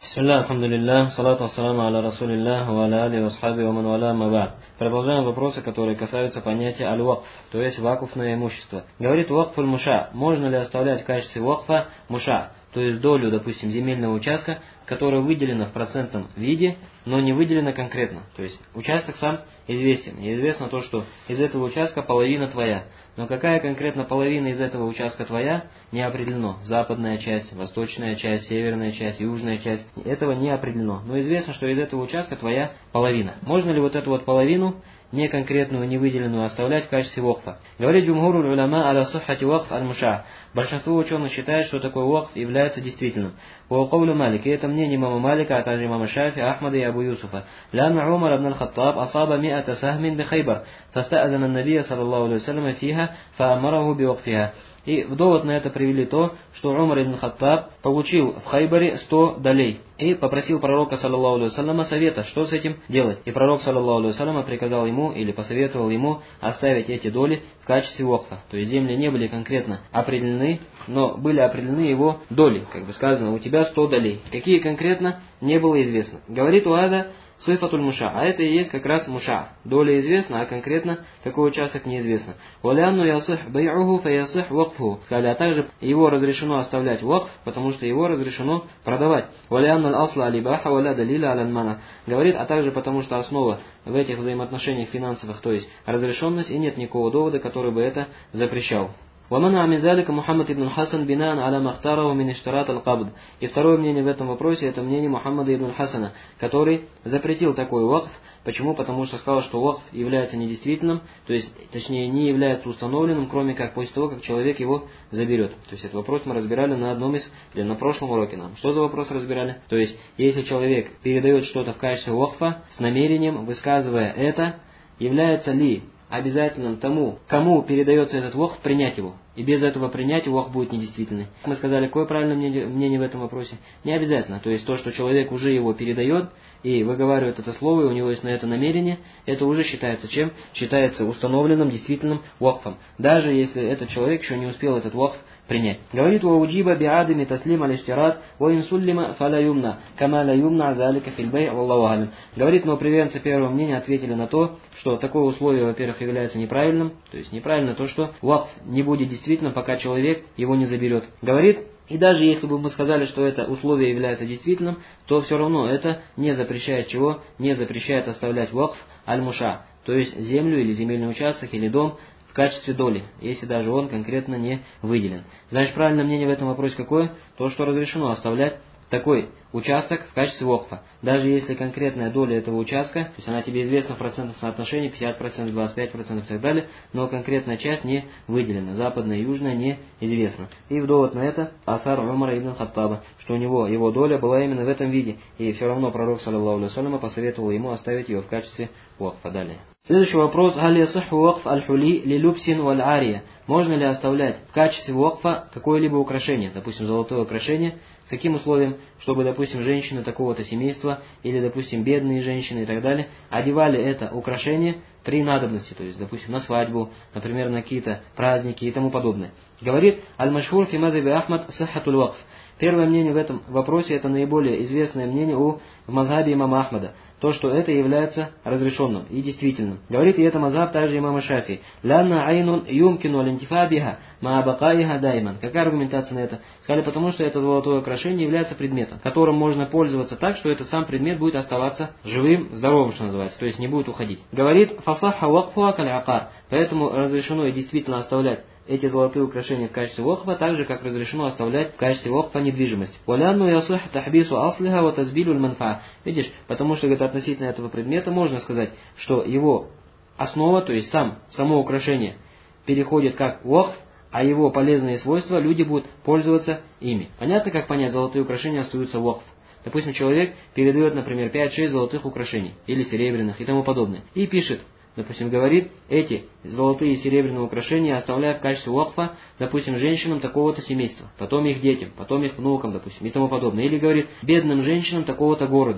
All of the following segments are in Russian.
Бисмилля, алхамдулиллах, салату ассаламу аля расулиллах, ва аля али васхаби ва ман валя мабад. Продолжаем вопросы, которые касаются понятия аль-вакф, то есть вакуфное имущество. Говорит вакф аль-муша, можно ли оставлять в качестве вакфа муша, то есть долю, допустим, земельного участка, которая выделена в процентном виде, но не выделена конкретно. То есть участок сам известен. И известно то, что из этого участка половина твоя. Но какая конкретно половина из этого участка твоя, не определено. Западная часть, восточная часть, северная часть, южная часть. Этого не определено. Но известно, что из этого участка твоя половина. Можно ли вот эту вот половину, не конкретную, не выделенную, оставлять в качестве вакфа? Говорит джумхуру уляма аля саххати вакф аль-муша. Большинство ученых считает, что такой вакф является действительным. Уакавлю Малик, и это мнение имама Малика, а также имама Шафи, Ахмада и Абу Юсуфа. Ляна Умар ибн аль-Хаттаб асаба ми'ата сахмин би Хайбар, фаста'азана набия саллаллаху алейхи вассалям фиха, фаамараху би вакфиха. И в довод на это привели то, что Умар ибн Хаттаб получил в Хайбаре 100 долей и попросил пророка, саллаллаху алейхи вассаляма, совета, что с этим делать. И пророк, саллаллаху алейхи вассаляма, приказал ему или посоветовал ему оставить эти доли в качестве вакфа. То есть земли не были конкретно определены, но были определены его доли. Как бы сказано, у тебя 100 долей. Какие конкретно, не было известно. Говорит Уада Сифатуль муша, а это и есть как раз муша. Доля известна, а конкретно какой участок неизвестно. Валянну ясых бай'уху фаясых вакфуху. Сказали, а также его разрешено оставлять вакф, потому что его разрешено продавать. Валянну ал-асла алибаха валя далиля алянмана. Говорит, а также потому что основа в этих взаимоотношениях финансовых, то есть разрешенность, и нет никакого довода, который бы это запрещал. ومنع من ذلك Мухаммад ибн Хасан бинан аля махтараху мин иштират аль-кабд. И второе мнение в этом вопросе, это мнение Мухаммада ибн Хасана, который запретил такой вакф. Почему? Потому что сказал, что вакф является недействительным, то есть, точнее, не является установленным, кроме как после того, как человек его заберет. То есть, этот вопрос мы разбирали на одном из, или на прошлом уроке нам. Что за вопрос разбирали? То есть, если человек передает что-то в качестве вакфа с намерением, высказывая это, является ли обязательным тому, кому передается этот вакф, принять его. И без этого принятия вакф будет недействительный. Мы сказали, какое правильное мнение в этом вопросе? Не обязательно. То есть то, что человек уже его передает и выговаривает это слово, и у него есть на это намерение, это уже считается чем? Считается установленным, действительным вакфом. Даже если этот человек еще не успел этот вакф принять. Говорит, «Вауджиба биадами таслим аль-иштират, ва инсуллима фаля юмна, кама ла юмна азалика фильбэй, валлаху алям». Говорит, но приверженцы первого мнения ответили на то, что такое условие, во-первых, является неправильным, то есть неправильно то, что вакф не будет действительным, пока человек его не заберет. Говорит, и даже если бы мы сказали, что это условие является действительным, то все равно это не запрещает чего? Не запрещает оставлять вакф аль-муша, то есть землю или земельный участок или дом, в качестве доли, если даже он конкретно не выделен. Значит, правильное мнение в этом вопросе какое? То, что разрешено оставлять такой участок в качестве вакфа. Даже если конкретная доля этого участка, то есть она тебе известна в процентном соотношении, 50%, 25% и так далее, но конкретная часть не выделена, западная и южная не известна. И в довод на это Асар Умара ибн Хаттаба, что у него его доля была именно в этом виде, и все равно пророк, саллаллаху алейхи вассалям, посоветовал ему оставить ее в качестве вакфа. Далее. Следующий вопрос. Али ясиху вакф аль-хули ли любсин валь-ария. Можно ли оставлять в качестве вакфа какое-либо украшение, допустим, золотое украшение, с каким условием, чтобы, допустим, женщины такого-то семейства, или, допустим, бедные женщины и так далее, одевали это украшение при надобности, то есть, допустим, на свадьбу, например, на какие-то праздники и тому подобное. Говорит, аль-машхур фи мазаби Ахмад саххатуль вакф. Первое мнение в этом вопросе, это наиболее известное мнение в мазхабе имама Ахмада, то, что это является разрешенным и действительным. Говорит, и это мазхаб также имама Шафи. «Лянна айнун юмкину алинтифа биха ма абакаиха дайман». Какая аргументация на это? Сказали, потому что это золотое украшение является предметом, которым можно пользоваться так, что этот сам предмет будет оставаться живым, здоровым, что называется, то есть не будет уходить. Говорит, «Фасаха вакфуа каль-акар». Поэтому разрешено и действительно оставлять эти золотые украшения в качестве вакфа, так же, как разрешено оставлять в качестве вакфа недвижимость. «Валянну ясух тахбису аслиха ва тазбилю манфа». Видишь, потому что это относительно этого предмета можно сказать, что его основа, то есть само украшение, переходит как вакф, а его полезные свойства люди будут пользоваться ими. Понятно, как понять, золотые украшения остаются вакф. Допустим, человек передает, например, 5-6 золотых украшений, или серебряных, и тому подобное, и пишет, допустим, говорит, эти золотые и серебряные украшения оставляя в качестве вакфа, допустим, женщинам такого-то семейства, потом их детям, потом их внукам, допустим, и тому подобное. Или говорит, бедным женщинам такого-то города.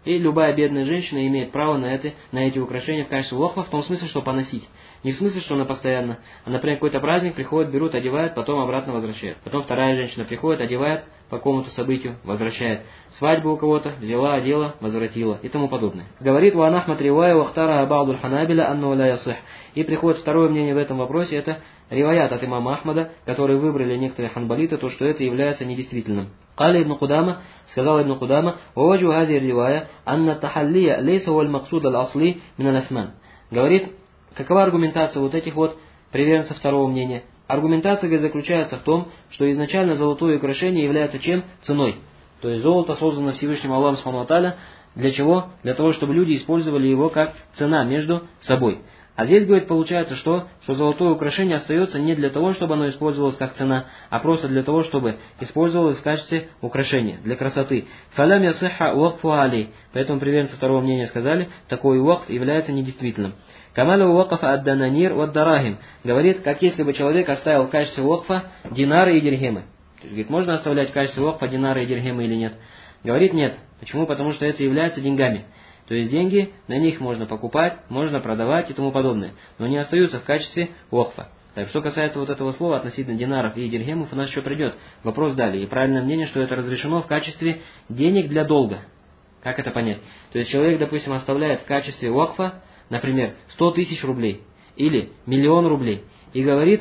И любая бедная женщина имеет право на эти украшения в качестве вакфа, в том смысле, что поносить. Не в смысле, что она постоянно. А, например, какой-то праздник, приходит, берут, одевают, потом обратно возвращают. Потом вторая женщина приходит, одевает по какому-то событию, возвращает. Свадьбу у кого-то, взяла, одела, возвратила и тому подобное. Говорит Ван Ахмад ривая вахтара аба'дуль ханабиля анну ла ясих. И приходит второе мнение в этом вопросе, это риваят от имама Ахмада, которые выбрали некоторые ханбалиты, то, что это является недействительным. Кали ибн Кудама, сказал ибн Кудама, «Ваваджу хази ривая, анна тахаллия лейса валь максуд аль-асли мин аль-асман». Говорит, какова аргументация вот этих вот приверженцев второго мнения? Аргументация заключается в том, что изначально золотое украшение является чем? Ценой. То есть золото создано Всевышним Аллахом Субхану ва Тааля. Для чего? Для того, чтобы люди использовали его как цена между собой. А здесь, говорит, получается, что золотое украшение остается не для того, чтобы оно использовалось как цена, а просто для того, чтобы использовалось в качестве украшения, для красоты. «Фалям ясыха уакфу али». Поэтому приверженцы второго мнения сказали, такой уакф является недействительным. «Камалю уакафа ад-дананир вад-дарахим». Говорит, как если бы человек оставил в качестве уакфа динары и дирхемы. То есть, говорит, можно оставлять в качестве уакфа динары и дирхемы или нет? Говорит, нет. Почему? Потому что это является деньгами. То есть деньги, на них можно покупать, можно продавать и тому подобное. Но не остаются в качестве уакфа. Так, что касается вот этого слова относительно динаров и дирхемов, у нас еще придет вопрос далее. И правильное мнение, что это разрешено в качестве денег для долга. Как это понять? То есть человек, допустим, оставляет в качестве уакфа, например, 100 тысяч рублей или 1 000 000 рублей. И говорит,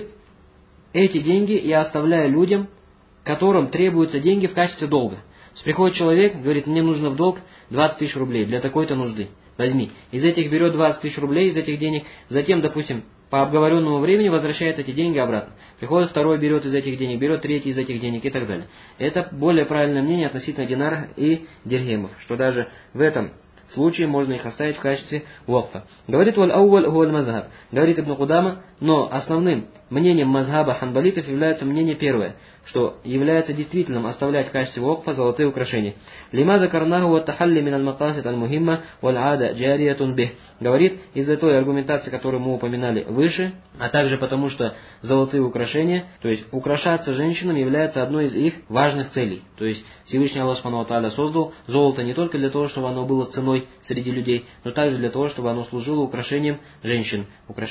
эти деньги я оставляю людям, которым требуются деньги в качестве долга. То есть приходит человек, говорит, мне нужно в долг 20 тысяч рублей для такой-то нужды. Возьми. Из этих берет 20 тысяч рублей, из этих денег, затем, допустим, по обговоренному времени возвращает эти деньги обратно. Приходит второй, берет из этих денег, берет третий из этих денег и так далее. Это более правильное мнение относительно динаров и дирхемов, что даже в этом случае можно их оставить в качестве вакфа. Говорит валь-ауваль хуаль мазхаб. Говорит Ибн Кудама, но основным мнением мазхаба ханбалитов является мнение первое, что является действительным оставлять в качестве вакфа золотые украшения. Лима закарнаху ва тахалли мин аль-макасид аль-мухимма валь ада джариятун бих. Говорит, из-за той аргументации, которую мы упоминали выше, а также потому, что золотые украшения, то есть украшаться женщинам является одной из их важных целей. То есть Всевышний Аллах Субхану ва Тааля создал золото не только для того, чтобы оно было ценой среди людей, но также для того, чтобы оно служило украшением женщин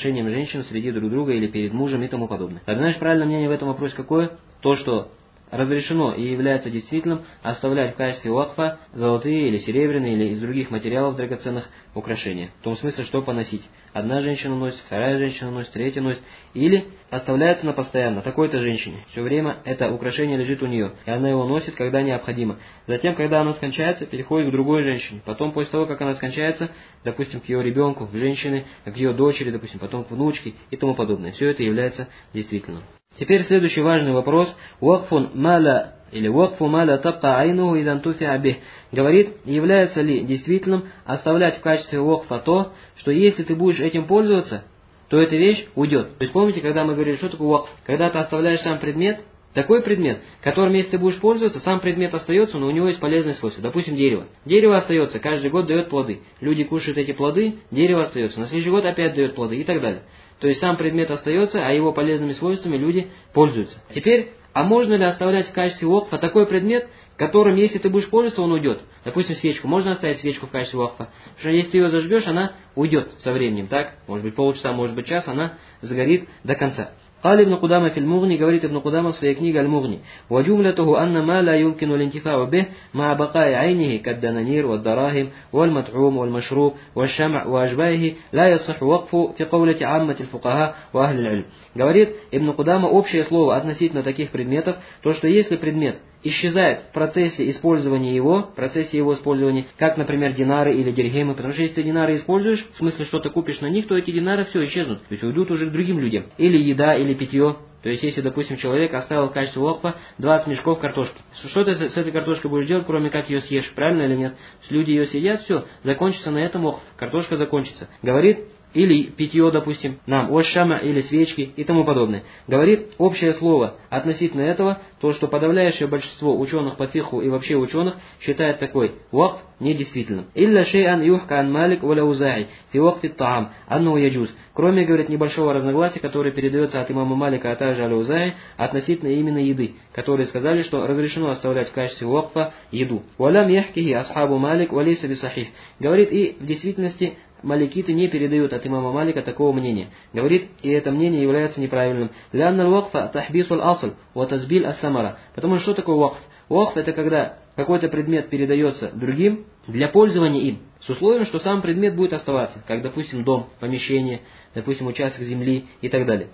среди друг друга или перед мужем и тому подобное. Так, знаешь, правильное мнение в этом вопросе какое? То, что разрешено и является действительным оставлять в качестве вакфа золотые или серебряные или из других материалов драгоценных украшения. В том смысле, что поносить. Одна женщина носит, вторая женщина носит, третья носит. Или оставляется на постоянно такой-то женщине. Все время это украшение лежит у нее, и она его носит, когда необходимо. Затем, когда она скончается, переходит к другой женщине. Потом, после того, как она скончается, допустим, к ее ребенку, к женщине, к ее дочери, допустим, потом к внучке и тому подобное. Все это является действительным. Теперь следующий важный вопрос. Вакфун маля или вакфу маля табка айнуху идан туфиа бих. Говорит, является ли действительным оставлять в качестве вакфа то, что если ты будешь этим пользоваться, то эта вещь уйдет. То есть помните, когда мы говорили, что такое вакф? Когда ты оставляешь сам предмет, такой предмет, которым если ты будешь пользоваться, сам предмет остается, но у него есть полезные свойства. Допустим, дерево. Дерево остается, каждый год дает плоды. Люди кушают эти плоды, дерево остается. На следующий год опять дает плоды и так далее. То есть сам предмет остается, а его полезными свойствами люди пользуются. Теперь, а можно ли оставлять в качестве вакфа такой предмет, которым, если ты будешь пользоваться, он уйдет? Допустим, свечку. Можно оставить свечку в качестве вакфа? Потому что если ты ее зажгешь, она уйдет со временем. Так? Может быть полчаса, может быть час, она сгорит до конца. قال ابن قدامة في المغني, говорит Ибн Кудама в своей книге Аль-Мугни, وجملته أن ما لا يمكن الانتفاع به مع بقاء عينه كالدنانير والدراهم والمطعوم والمشروب والشمع وأشباهه لا يصح وقفه في قولة عامة الفقهاء وأهل العلم. Говорит Ибн Кудама общее слово относительно таких предметов, то что если предмет исчезает в процессе использования его, как, например, динары или дирхемы, потому что если ты динары используешь, в смысле, что ты купишь на них, то эти динары все исчезнут, то есть уйдут уже к другим людям. Или еда, или питье. То есть, если, допустим, человек оставил в качестве вакфа 20 мешков картошки. Что ты с этой картошкой будешь делать, кроме как ее съешь, правильно или нет? Люди ее съедят, все, закончится на этом вакф, картошка закончится. Говорит, или питье, допустим, нам, ошшама или свечки и тому подобное. Говорит общее слово относительно этого, то, что подавляющее большинство ученых по фиху и вообще ученых считает такой вакф недействительным. Илля шей'ан юхка ан малик валя узаи фи вакфи таам анну яджуз. Кроме, говорит, небольшого разногласия, которое передается от имама Малика, а также Аль-Узаи, относительно именно еды, которые сказали, что разрешено оставлять в качестве вакфа еду. Валям яхкихи асхабу Малик валейса бисахих. Говорит, и в действительности маликиты не передают от имама Малика такого мнения. Говорит, и это мнение является неправильным. Лянна вакфа тахбисул асл ва тазбиль ас-самара. Потому что такое вакф? Вакф это когда какой-то предмет передается другим для пользования им, с условием, что сам предмет будет оставаться, как, допустим, дом, помещение, допустим, участок земли и так далее.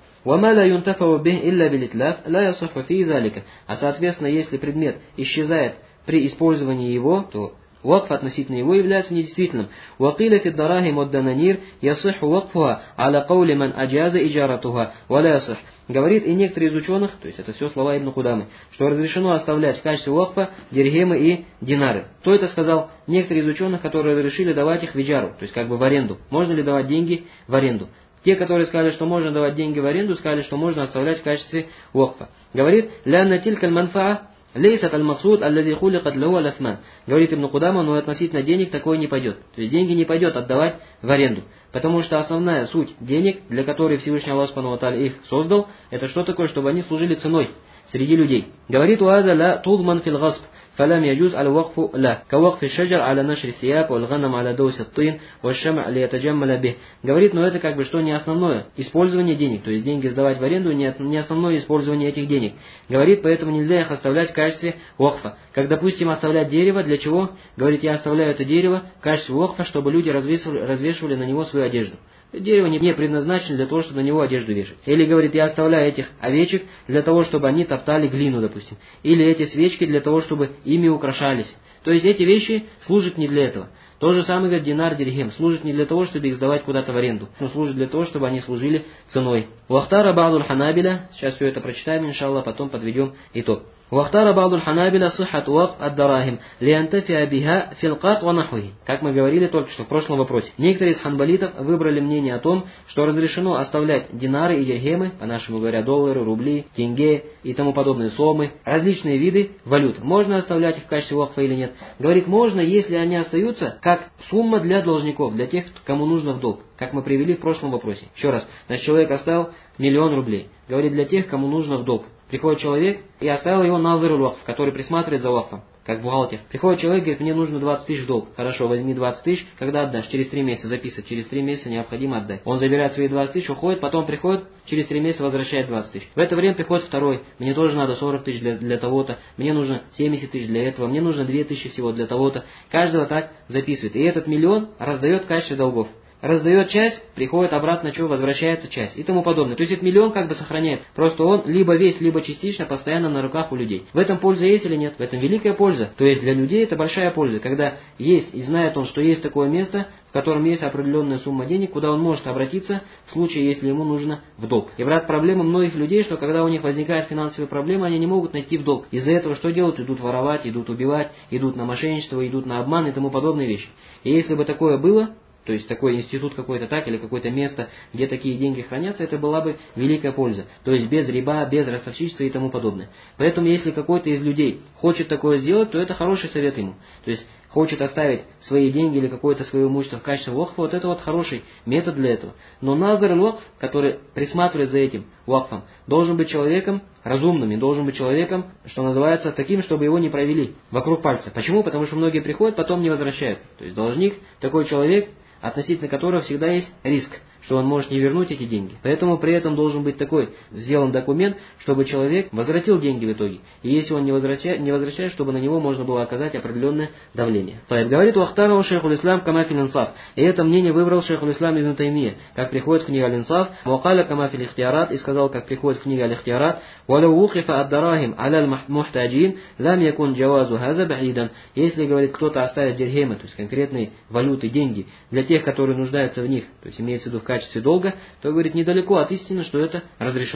А соответственно, если предмет исчезает при использовании его, то вакф относительно его является недействительным. وقيل في الدراهم والدنانير يصح وقفها على قول من أجاز إجارتها ولا يصح. Говорит и некоторые из ученых, то есть это все слова Ибн Кудамы, что разрешено оставлять в качестве вакфа дирхемы и динары. Кто это сказал? Некоторые из ученых, которые разрешили давать их в иджару, то есть как бы в аренду. Можно ли давать деньги в аренду? Те, которые сказали, что можно давать деньги в аренду, сказали, что можно оставлять в качестве вакфа. Говорит, «Лянна тилькаль манфаа лейсат аль-максуд аллази хуликат лаху аль-асман». Говорит Ибн Кудама, но относительно денег такое не пойдет. То есть деньги не пойдет отдавать в аренду. Потому что основная суть денег, для которой Всевышний Аллах Субхану ва Тааля их создал, это что такое, чтобы они служили ценой среди людей. Говорит, «Уаза ла тудман фил гасб». فلم يجوز الوقف له كوقف الشجر على نشر الثياب والغنم على دوس الطين والشمع ليتجمل به. Говорит, но это как бы что не основное использование денег, то есть деньги сдавать в аренду не основное использование этих денег. Говорит, поэтому нельзя их оставлять в качестве вакфа. Как, допустим, оставлять дерево, для чего? Говорит, я оставляю это дерево в качестве вакфа, чтобы люди развешивали на него свою одежду. Дерево не предназначено для того, чтобы на него одежду вешать. Или, говорит, я оставляю этих овечек для того, чтобы они топтали глину, допустим. Или эти свечки для того, чтобы ими украшались. То есть эти вещи служат не для этого. То же самое, говорит, динар, дирхем, служит не для того, чтобы их сдавать куда-то в аренду, но служит для того, чтобы они служили ценой. Вахтара ба'дуль ханабиля, сейчас все это прочитаем, иншаллах, потом подведем итог. واختار بعض الحنابلة صحة وقف الدراهم لينتفع بها في القرض ونحوه. Как мы говорили только что в прошлом вопросе. Некоторые из ханбалитов выбрали мнение о том, что разрешено оставлять динары и дирхемы, по-нашему говоря, доллары, рубли, тенге и тому подобные сомы, различные виды валют. Можно оставлять их в качестве вакфа или нет? Говорит, можно, если они остаются как сумма для должников, для тех, кому нужно в долг. Как мы привели в прошлом вопросе. Еще раз. Значит, человек оставил 1 000 000 рублей. Говорит, для тех, кому нужно в долг. Приходит человек и оставил его назыруль вакф, который присматривает за вакфом, как бухгалтер. Приходит человек, говорит, мне нужно 20 000 в долг. Хорошо, возьми 20 000, когда отдашь? Через 3 месяца записывать, через 3 месяца необходимо отдать. Он забирает свои 20 000, уходит, потом приходит, через 3 месяца возвращает 20 000. В это время приходит второй, мне тоже надо 40 000 для того-то, мне нужно 70 000 для этого, мне нужно 2 000 всего для того-то. Каждого так записывает. И этот 1 000 000 раздает в качестве долгов. Раздает часть, приходит обратно, возвращается часть и тому подобное. То есть этот 1 000 000 как бы сохраняется. Просто он либо весь, либо частично постоянно на руках у людей. В этом польза есть или нет? В этом великая польза. То есть для людей это большая польза. Когда есть и знает он, что есть такое место, в котором есть определенная сумма денег, куда он может обратиться в случае, если ему нужно в долг. И, брат, проблема многих людей, что когда у них возникают финансовые проблемы, они не могут найти в долг. Из-за этого что делают? Идут воровать, идут убивать, идут на мошенничество, идут на обман и тому подобные вещи. И если бы такое было, то есть такой институт какой-то так, или какое-то место, где такие деньги хранятся, это была бы великая польза. То есть без риба, без ростовщичества и тому подобное. Поэтому если какой-то из людей хочет такое сделать, то это хороший совет ему. То есть хочет оставить свои деньги или какое-то свое имущество в качестве вакфа, вот это вот хороший метод для этого. Но назар вакф, который присматривает за этим вакфом, должен быть человеком разумным, и должен быть человеком, что называется, таким, чтобы его не провели вокруг пальца. Почему? Потому что многие приходят, потом не возвращают. То есть должник, такой человек, относительно которого всегда есть риск, что он может не вернуть эти деньги. Поэтому при этом должен быть такой сделан документ, чтобы человек возвратил деньги в итоге. И если он не возвращает, чтобы на него можно было оказать определенное давление. Говорит Уахтару шейхуль ислам камафиль инсаф. И это мнение выбрал шейхуль ислам ибн Таймия, как приходит в книге Аль-Инсаф, Муакаля камафиль ихтиарат, и сказал, как приходит в книге Аль-Ихтиарат, «Валау ухифа ад-дарахим аля мухтаджин, лам якун джавазу хаза баидан». Если, говорит, кто-то оставит дирхемы, то есть конкретные валюты, деньги, для тех, которые нуждаются в них, то есть имеется в виду в качестве долга, то, говорит, недалеко от истины, что это разрешено.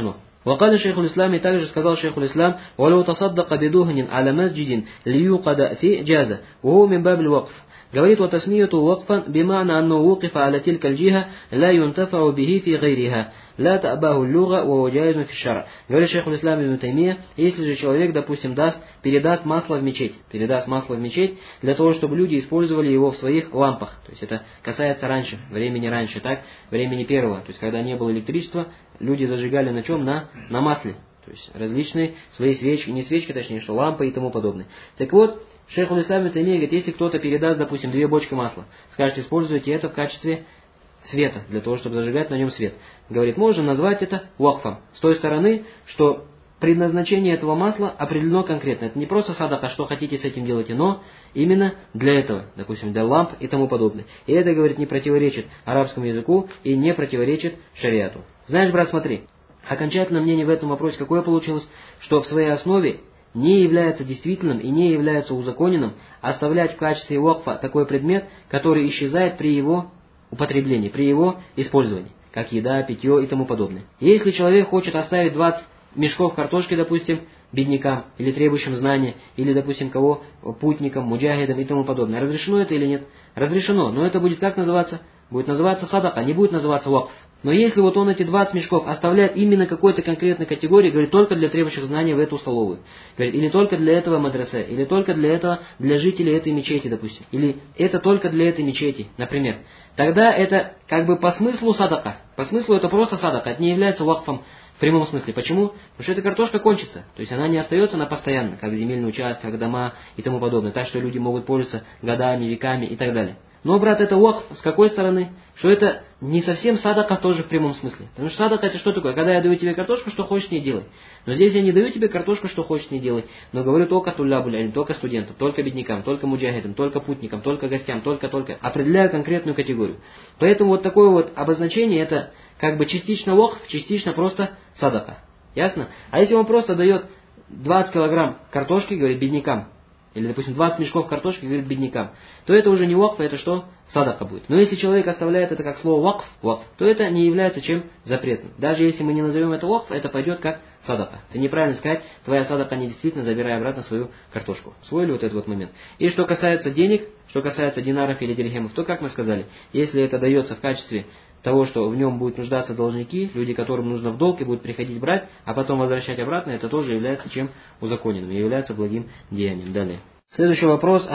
وقال شيخ الإسلام, и также сказал шейх الإسلام: ولو تصدق بدهن على مسجد ليوقد فيه جاز وهو من باب الوقف. Говорит: وتسميته وقفا بمعنى أنه وقف على تلك الجهة لا ينتفع به في غيرها لا تأباه اللغة وهو جائز في الشرع. Говорит шейх الإسلам ибн Таймия: если же человек, допустим, передаст масло в мечеть для того, чтобы люди использовали его в своих лампах, то есть это касается времени раньше, так, времени первого, то есть когда не было электричества, люди зажигали на чем? На масле. То есть различные свои свечки, не свечки, точнее, что лампы и тому подобное. Так вот, шейх ибн Таймия говорит: если кто-то передаст, допустим, 2 бочки масла, скажет: используйте это в качестве света, для того, чтобы зажигать на нем свет. Говорит, можно назвать это вакфом. С той стороны, что предназначение этого масла определено конкретно. Это не просто садака, что хотите с этим делайте, но именно для этого, допустим, для ламп и тому подобное. И это, говорит, не противоречит арабскому языку и не противоречит шариату. Знаешь, брат, смотри, окончательное мнение в этом вопросе какое получилось? Что в своей основе не является действительным и не является узаконенным оставлять в качестве вакфа такой предмет, который исчезает при его употреблении, при его использовании, как еда, питье и тому подобное. Если человек хочет оставить 20 мешков картошки, допустим, беднякам, или требующим знания, или, допустим, путникам, муджахидам и тому подобное, разрешено это или нет? Разрешено, но это будет как называться? Будет называться садака, не будет называться вакф. Но если вот он эти 20 мешков оставляет именно какой-то конкретной категории, говорит, только для требующих знаний в эту столовую, говорит, или только для этого мадресе, или только для этого, для жителей этой мечети, допустим, или это только для этой мечети, например, тогда это как бы по смыслу садака. По смыслу это просто садака, это не является вакфом в прямом смысле. Почему? Потому что эта картошка кончится. То есть она не остается на постоянно, как земельный участок, как дома и тому подобное. Так что люди могут пользоваться годами, веками и так далее. Но, брат, это вакф с какой стороны? Что это не совсем садака тоже в прямом смысле. Потому что садака это что такое? Когда я даю тебе картошку, что хочешь не делай. Но здесь я не даю тебе картошку, что хочешь не делай. Но говорю только туллябуль, только студентам, только беднякам, только муджахидам, только путникам, только гостям, только. Определяю конкретную категорию. Поэтому вот такое вот обозначение это как бы частично вакф, частично просто садака. Ясно? А если он просто дает 20 килограмм картошки, говорит, беднякам, или, допустим, 20 мешков картошки, говорит, беднякам, то это уже не вакф, это что? Садака будет. Но если человек оставляет это как слово вакф, то это не является чем запретным. Даже если мы не назовем это вакф, это пойдет как садака. Это неправильно сказать, твоя садака не действительно, забирай обратно свою картошку. Усвоили вот этот вот момент. И что касается денег, что касается динаров или дирхемов, то, как мы сказали, если это дается в качестве того, что в нем будут нуждаться должники, люди, которым нужно в долг и будут приходить брать, а потом возвращать обратно, это тоже является чем узаконенным и является благим деянием. Далее. Следующий вопрос.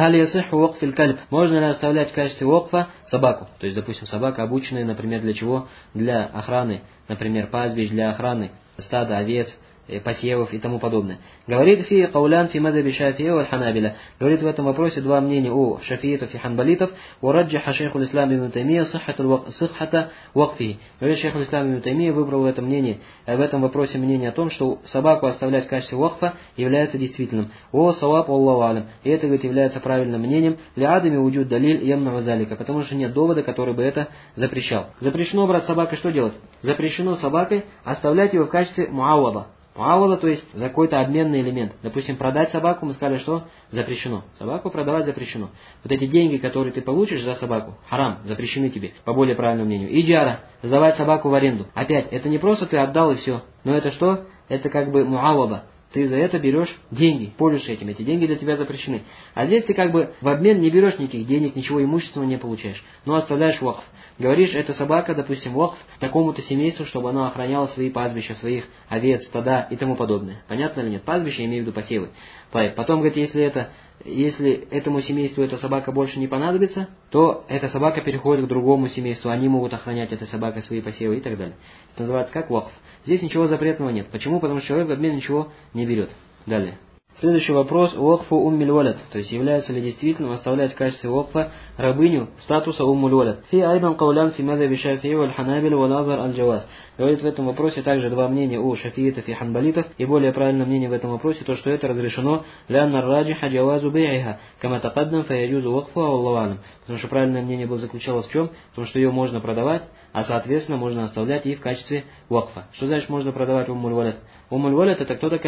Можно ли оставлять в качестве вакфа собаку? То есть, допустим, собака обученная, например, для чего? Для охраны, например, пастбищ, для охраны стада, овец, посевов и тому подобное. Говорит фи каулян фи мадхаби Шафии валь Ханабиля. Говорит в этом вопросе два мнения у шафиитов и ханбалитов. Ураджаха шейху ислам ибн Таймия сиххата вакфи. Говорит, шейху ислам ибн Таймия выбрал в этом вопросе мнение о том, что собаку оставлять в качестве вакфа является действительным. О саваб Аллаху алям. И это, говорит, является правильным мнением. Для адами уджуд далиль ямна залика. Потому что нет довода, который бы это запрещал. Запрещено, брать собакой что делать? Запрещено собакой оставлять его в качестве муаввада. Муаввада, то есть за какой-то обменный элемент. Допустим, продать собаку, мы сказали, что запрещено. Собаку продавать запрещено. Вот эти деньги, которые ты получишь за собаку, харам, запрещены тебе, по более правильному мнению. Иджара, сдавать собаку в аренду. Опять, это не просто ты отдал и все. Но это что? Это как бы муаввада. Ты за это берешь деньги, пользуешься этим, эти деньги для тебя запрещены. А здесь ты как бы в обмен не берешь никаких денег, ничего имущественного не получаешь, но оставляешь вакф. Говоришь, эта собака, допустим, вакф такому-то семейству, чтобы оно охраняло свои пастбища, своих овец, стада и тому подобное. Понятно или нет? Пастбища, я имею в виду посевы. Потом, говорит, если этому семейству эта собака больше не понадобится, то эта собака переходит к другому семейству, они могут охранять этой собакой свои посевы и так далее. Это называется как вакф. Здесь ничего запретного нет. Почему? Потому что человек в обмен ничего не берет. Далее. Следующий вопрос. Вакфу уммиль валад. То есть является ли действительно оставлять в качестве вакфа рабыню статуса уммуль валад. Фи айбан каулян фи мазаби Шафии валь Ханабиль валь Азар аль Джаваз. Говорит в этом вопросе также два мнения у шафиитов и ханбалитов. И более правильное мнение в этом вопросе то, что это разрешено лянна раджиха джавазу бейиха кама тақаддам фаяджузу вакфу аллаху алям. Потому что правильное мнение было заключалось в чем? В том, что ее можно продавать, а соответственно можно оставлять и в качестве вакфа. Что значит можно продавать уммуль валад? Уммуль валад это кто такая?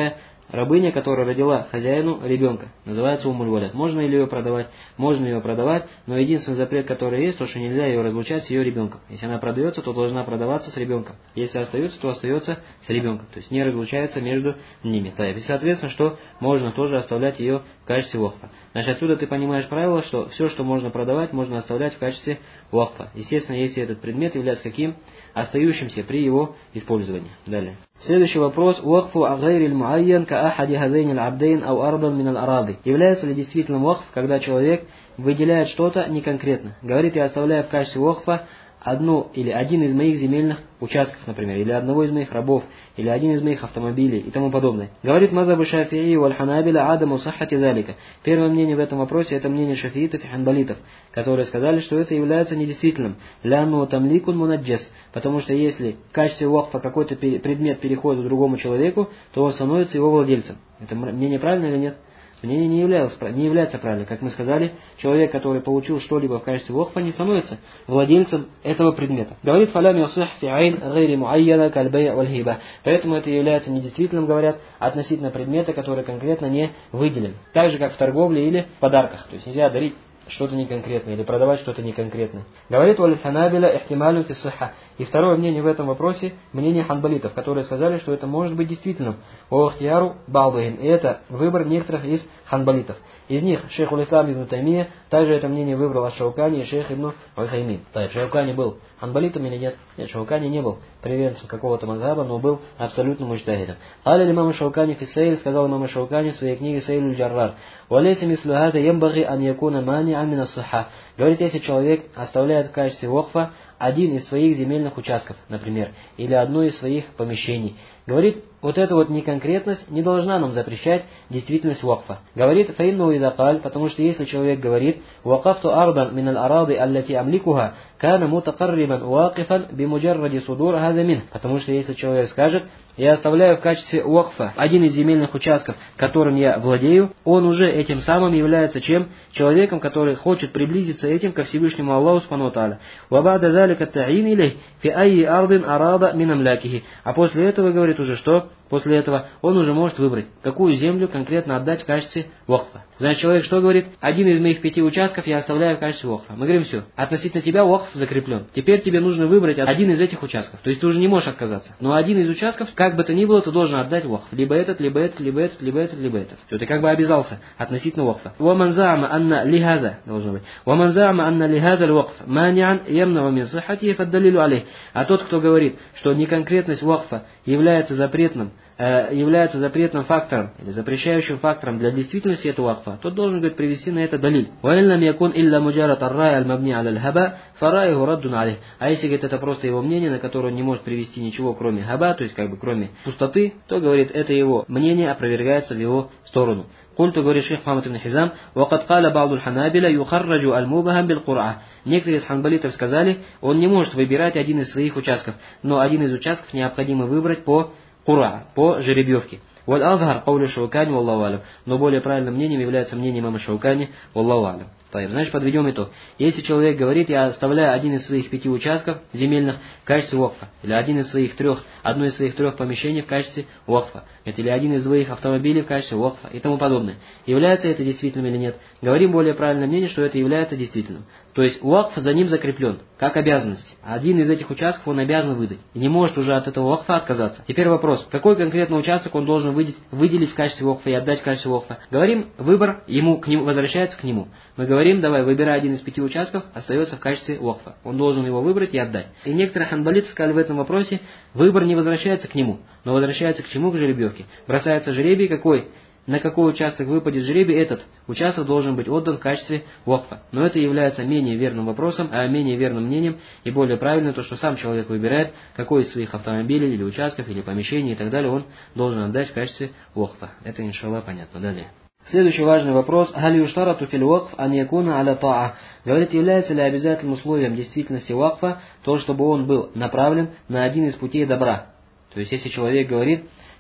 рабыня, которая родила хозяину ребенка, называется умуль валад. Можно ли ее продавать? Можно ее продавать, но единственный запрет, который есть, то, что нельзя ее разлучать с ее ребенком. Если она продается, то должна продаваться с ребенком. Если остается, то остается с ребенком. То есть не разлучается между ними. И, соответственно, что можно тоже оставлять ее в качестве вакфа. Значит, отсюда ты понимаешь правило, что все, что можно продавать, можно оставлять в качестве вакфа. Естественно, если этот предмет является каким? Остающимся при его использовании. Далее. Следующий вопрос. Вакфу агайриль муайян ка ахади хазейн аль-абдейн ау ардан мин аль-арады. Является ли действительным вакф, когда человек выделяет что-то неконкретно? Говорит, я оставляю в качестве вакфа одну или один из моих земельных участков, например, или одного из моих рабов, или один из моих автомобилей и тому подобное. Говорит мазхаб Шафии валь Ханабиля адаму саххати залика. Первое мнение в этом вопросе — это мнение шафиитов и ханбалитов, которые сказали, что это является недействительным. Лянну тамликун мунаджас. Потому что если в качестве вакфа какой-то предмет переходит к другому человеку, то он становится его владельцем. Это мнение правильно или нет? Мнение не является правильным. Как мы сказали, человек, который получил что-либо в качестве вакфа, не становится владельцем этого предмета. Говорит фалям ясих фи айн гайри муайяна каль бай' валь хиба. Поэтому это является недействительным, говорят, относительно предмета, который конкретно не выделен. Так же, как в торговле или в подарках. То есть нельзя дарить что-то неконкретное или продавать что-то неконкретное. Говорит валь ханабиля ихтималю фи сихха. И второе мнение в этом вопросе — мнение ханбалитов, которые сказали, что это может быть действительным. Уахтияру ба'дихим. И это выбор некоторых из ханбалитов. Из них шейх улислам ибн Таймия, также это мнение выбрал аш-Шаукани и шейх ибн Усаймин. Шаукани был ханбалитом или нет? Нет, Шаукани не был приверженцем какого-то мазхаба, но был абсолютно муджтахидом. Аля имам Шаукани фи Сейл, сказал имам Шаукани в своей книге Сейлюль Джаррар. Валейса мислу хада ямбаги ан якуна мани'ан мин ас-сихха. Говорит, если человек оставляет в качестве вакфа один из своих земельных участков, например, или одно из своих помещений. Говорит, вот эта вот неконкретность не должна нам запрещать действительность вакфа. Говорит, фаинну идакаль, потому что если человек говорит, вакафту ардан мин аль-арады аллати амликуха, кана мутакаррибан вакифан бимуджарради судур хаза мин. Потому что если человек скажет, я оставляю в качестве вакфа один из земельных участков, которым я владею, он уже этим самым является чем? Человеком, который хочет приблизиться этим ко Всевышнему Аллаху субхану ва тааля. Вабада залика та'ин илей фи айи ардин арада мин амлякихи. А после этого говорит уже что? После этого он уже может выбрать, какую землю конкретно отдать в качестве вакфа. Значит, человек что говорит? Один из моих 5 участков я оставляю в качестве вакфа. Мы говорим, все, относительно тебя вакф закреплен. Теперь тебе нужно выбрать один из этих участков. То есть ты уже не можешь отказаться. Но один из участков, как бы то ни было, ты должен отдать вакф. Либо этот, либо этот, либо этот, либо этот, либо этот. Все, ты как бы обязался относительно вакфа. Ваман заама анна лихаза, должно быть. Ваман заама анна лихаза вакф маниан ямнава мин сиххати фаддалилу алейх. А тот, кто говорит, что неконкретность вакфа является запретным фактором или запрещающим фактором для действительности этого вакфа, тот должен, говорит, привести на это далиль. А если, говорит, это просто его мнение, на которое он не может привести ничего, кроме хаба, то есть как бы кроме пустоты, то, говорит, это его мнение опровергается в его сторону. Культу, говорит шейх Мухаммад ибн Хизам, وَقَدْ قَالَ بَعْضُ الْحَنَابِلَ يُخَرَّجُ الْمُبَهَمْ بِالْقُرْعَةِ. Некоторые из ханбалитов сказали, он не может выбирать один из своих участков, но один из участков необходимо выбрать по кура, по жеребьевке. Валь-Азхар кауля Шаукани, валлаху алям. Но более правильным мнением является мнение имама Шаукани, валлаху алям. Значит, подведем итог. Если человек говорит, я оставляю один из своих 5 участков земельных в качестве вакфа, или одно из своих 3 помещений в качестве вакфа, или один из 2 автомобилей в качестве вакфа и тому подобное. Является это действительным или нет? Говорим более правильное мнение, что это является действительным. То есть вакф за ним закреплен, как обязанность. Один из этих участков он обязан выдать. И не может уже от этого вакфа отказаться. Теперь вопрос, какой конкретно участок он должен выделить в качестве вакфа и отдать в качестве вакфа? Говорим, выбор возвращается к нему. Мы говорим, давай, выбирай один из 5 участков, остается в качестве вакфа. Он должен его выбрать и отдать. И некоторые ханбалиты сказали в этом вопросе, выбор не возвращается к нему, но возвращается к чему? К жеребьевке. Бросается жребий, на какой участок выпадет жребий, этот участок должен быть отдан в качестве вакфа. Но это является менее верным вопросом, а менее верным мнением, и более правильно то, что сам человек выбирает, какой из своих автомобилей, или участков, или помещений и так далее он должен отдать в качестве вакфа. Это, иншаллах, понятно. Далее. Следующий важный вопрос. Галь юштарату фил вакф ан якуна аля таа. Говорит, является ли обязательным условием действительности вакфа то, чтобы он был направлен на один из путей добра? То есть, если человек говорит,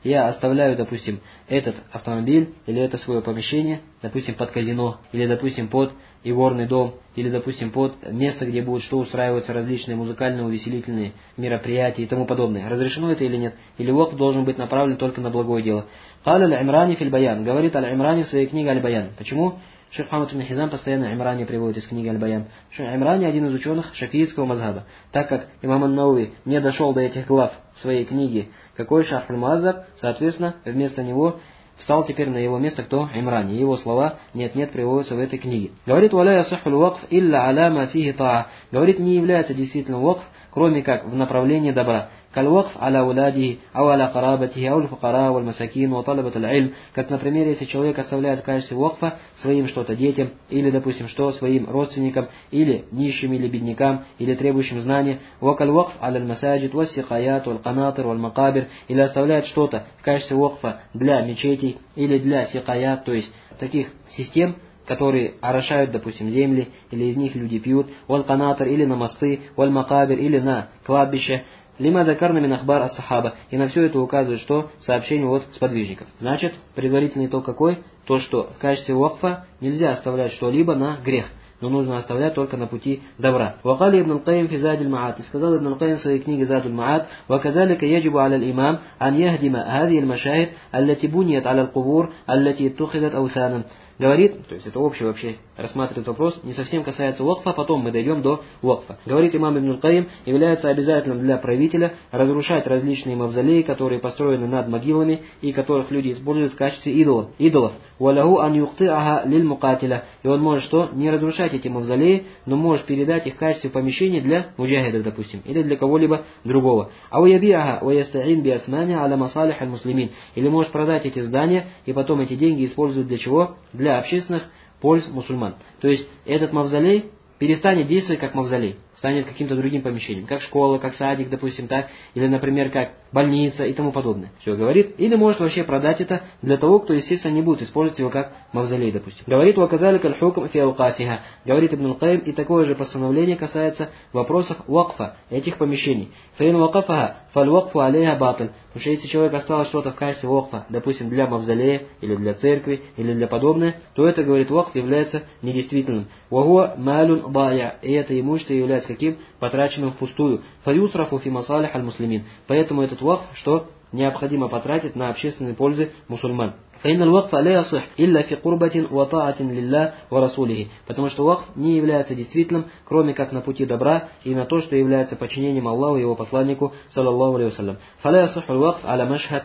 я оставляю, допустим, этот автомобиль или это свое помещение, допустим, под казино, или, допустим, под игорный дом, или, допустим, под место, где будет что устраиваются различные музыкальные, увеселительные мероприятия и тому подобное. Разрешено это или нет? Или вакф должен быть направлен только на благое дело? Каля аль-Имрани филь баян. Говорит аль-Имрани в своей книге аль-Баян. Почему? Шейх Мухаммад ибн Хизам постоянно Имрани приводит из книги аль-Баян. Имрани один из ученых шафиитского мазхаба. Так как имам ан-Науи не дошел до этих глав в своей книге, какой Шарх аль-Муаззаб, соответственно, вместо него встал теперь на его место кто? Имрани. Его слова нет-нет приводятся в этой книге. Говорит, «Валя ясуху вакф илля аляма фихи таа». Говорит, не является действительно вакф, кроме как в направлении добра. Каль-вакф аля уладихи, ау аля карабатихи, ау аль-фукара, валь-масакин, ва талабат аль-илм. Как, например, если человек оставляет в качестве вакфа своим что-то детям, или, допустим, что своим родственникам, или нищим, или беднякам, или требующим знания. Ва каль-вакф аля аль-масаджид, вассихаят, валь-канатыр, валь-макабир. Или оставляет что-то в качестве вакфа для мечетей, или для сикаят, то есть таких систем, которые орошают, допустим, земли, или из них люди пьют, валь-канатыр, или на мосты, валь-макабир, или на кладбище. Лима дакарна мин ахбар ас-сахаба. И на все это указывает, что сообщение от сподвижников. Значит, предварительный итог какой? То, что в качестве вакфа нельзя оставлять что-либо на грех, но нужно оставлять только на пути добра. Вакали ибн аль-Каим фи Задиль Маат. И сказал ибн аль-Каим в своей книге Задуль Маат: «Ваказалика яджибу аля аль-имам ан яхдима хади аль-машахид аллати буният аля аль-кубур аллати иттухидат аусанан». Говорит, то есть это общий вообще рассматривает вопрос, не совсем касается вакфа, потом мы дойдем до вакфа. Говорит имам ибн аль-Каим, является обязательным для правителя разрушать различные мавзолеи, которые построены над могилами и которых люди используют в качестве идолов. Валяху ан юхти'аха лиль мукатиля. И он может что? Не разрушать эти мавзолеи, но может передать их в качестве помещений для муджахидов, допустим, или для кого-либо другого. Ау яби'аха ва яста'ин би асмани аля масалих аль-муслимин. Или может продать эти здания и потом эти деньги использовать для чего? Для общественных польз мусульман. То есть этот мавзолей перестанет действовать как мавзолей, станет каким-то другим помещением, как школа, как садик, допустим, так, или, например, как больница и тому подобное. Все, говорит. Или может вообще продать это для того, кто, естественно, не будет использовать его как мавзолей, допустим. Говорит, «Ваказалика аль-хукм фи аукафиха». Говорит Ибн аль-Каим, и такое же постановление касается вопросов вакфа, этих помещений. «Фаин вакафаха, фаль-вакфу алейха батль». Потому что если человек оставил что-то в качестве вакфа, допустим, для мавзолея, или для церкви, или для подобное, то это, говорит, вакф является недействительным. «Вагуа малюн бая». И это имущество является каким? Потраченным впустую. «Фаюсрафу фи масалих аль-муслимин». Поэтому этот вакф, что необходимо потратить на общественные пользы мусульман. فإن الوقف لا يصح إلا في قربة وطاعة لله ورسوله. Потому что вакф не является действительным, кроме как на пути добра и на то, что является подчинением Аллаху и его посланнику, саллаллаху алейхи вассалям. فلا يصح الوقف على مشهد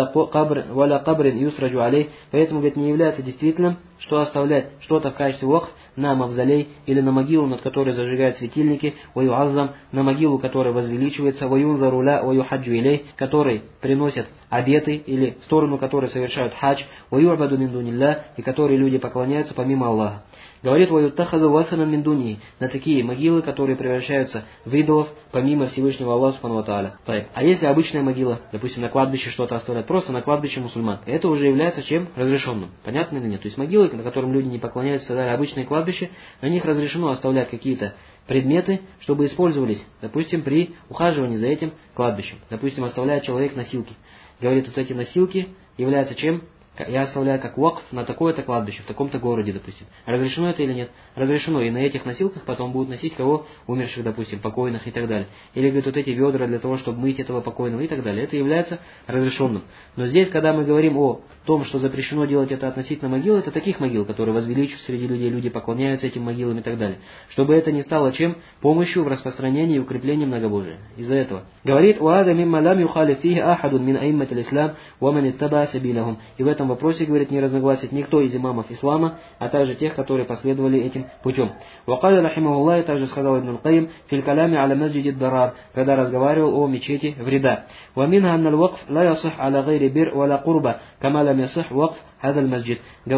ولا قبر يسرج عليه. Поэтому, говорит, не является действительным, что оставлять что-то в качестве вакф на мавзолей или на могилу, над которой зажигают светильники, ваюаззам, на могилу, которая возвеличивается, ваюнзару ля ваюхаджу илей, который приносят обеты или в сторону которой совершают хадж, ваю'баду мин дунилля, и которые люди поклоняются помимо Аллаха. Говорит, ваюттахазу васанан мин дуни, на такие могилы, которые превращаются в идолов помимо Всевышнего Аллаха субхану ва тааля. А если обычная могила, допустим, на кладбище что-то оставляют, просто на кладбище мусульман, это уже является чем? Разрешенным. Понятно или нет? То есть могилы, на которым люди не поклоняются, обычные кладбища, на них разрешено оставлять какие-то предметы, чтобы использовались, допустим, при ухаживании за этим кладбищем. Допустим, оставляет человек носилки. Говорит, вот эти носилки являются чем? Я оставляю как вакф на такое-то кладбище, в таком-то городе, допустим. Разрешено это или нет? Разрешено. И на этих носилках потом будут носить кого? Умерших, допустим, покойных и так далее. Или, говорит, вот эти ведра для того, чтобы мыть этого покойного и так далее. Это является разрешенным. Но здесь, когда мы говорим о том, что запрещено делать это относительно могил, это таких могил, которые возвеличивают среди людей, люди поклоняются этим могилам и так далее. Чтобы это не стало чем? Помощью в распространении и укреплении многобожия. Из-за этого. Говорит, «Уада мимма лам юхали фихи ахадун мин аимматил ислам, ва ман иттаба сабилахум». И в этом вопросе, говорит, не разногласит никто из имамов ислама, а также тех, которые последовали этим путем. «Вакаля рахимахуллах», также сказал Ибн аль-Каим, «Филь калями аля масджидид дарар», когда разговаривал о мечети вреда. «Ва минха анна аль-вакф ла ясих аля гайри бир ва ла курба, кама лам ясих вакф хаза аль-масджид». Говорит,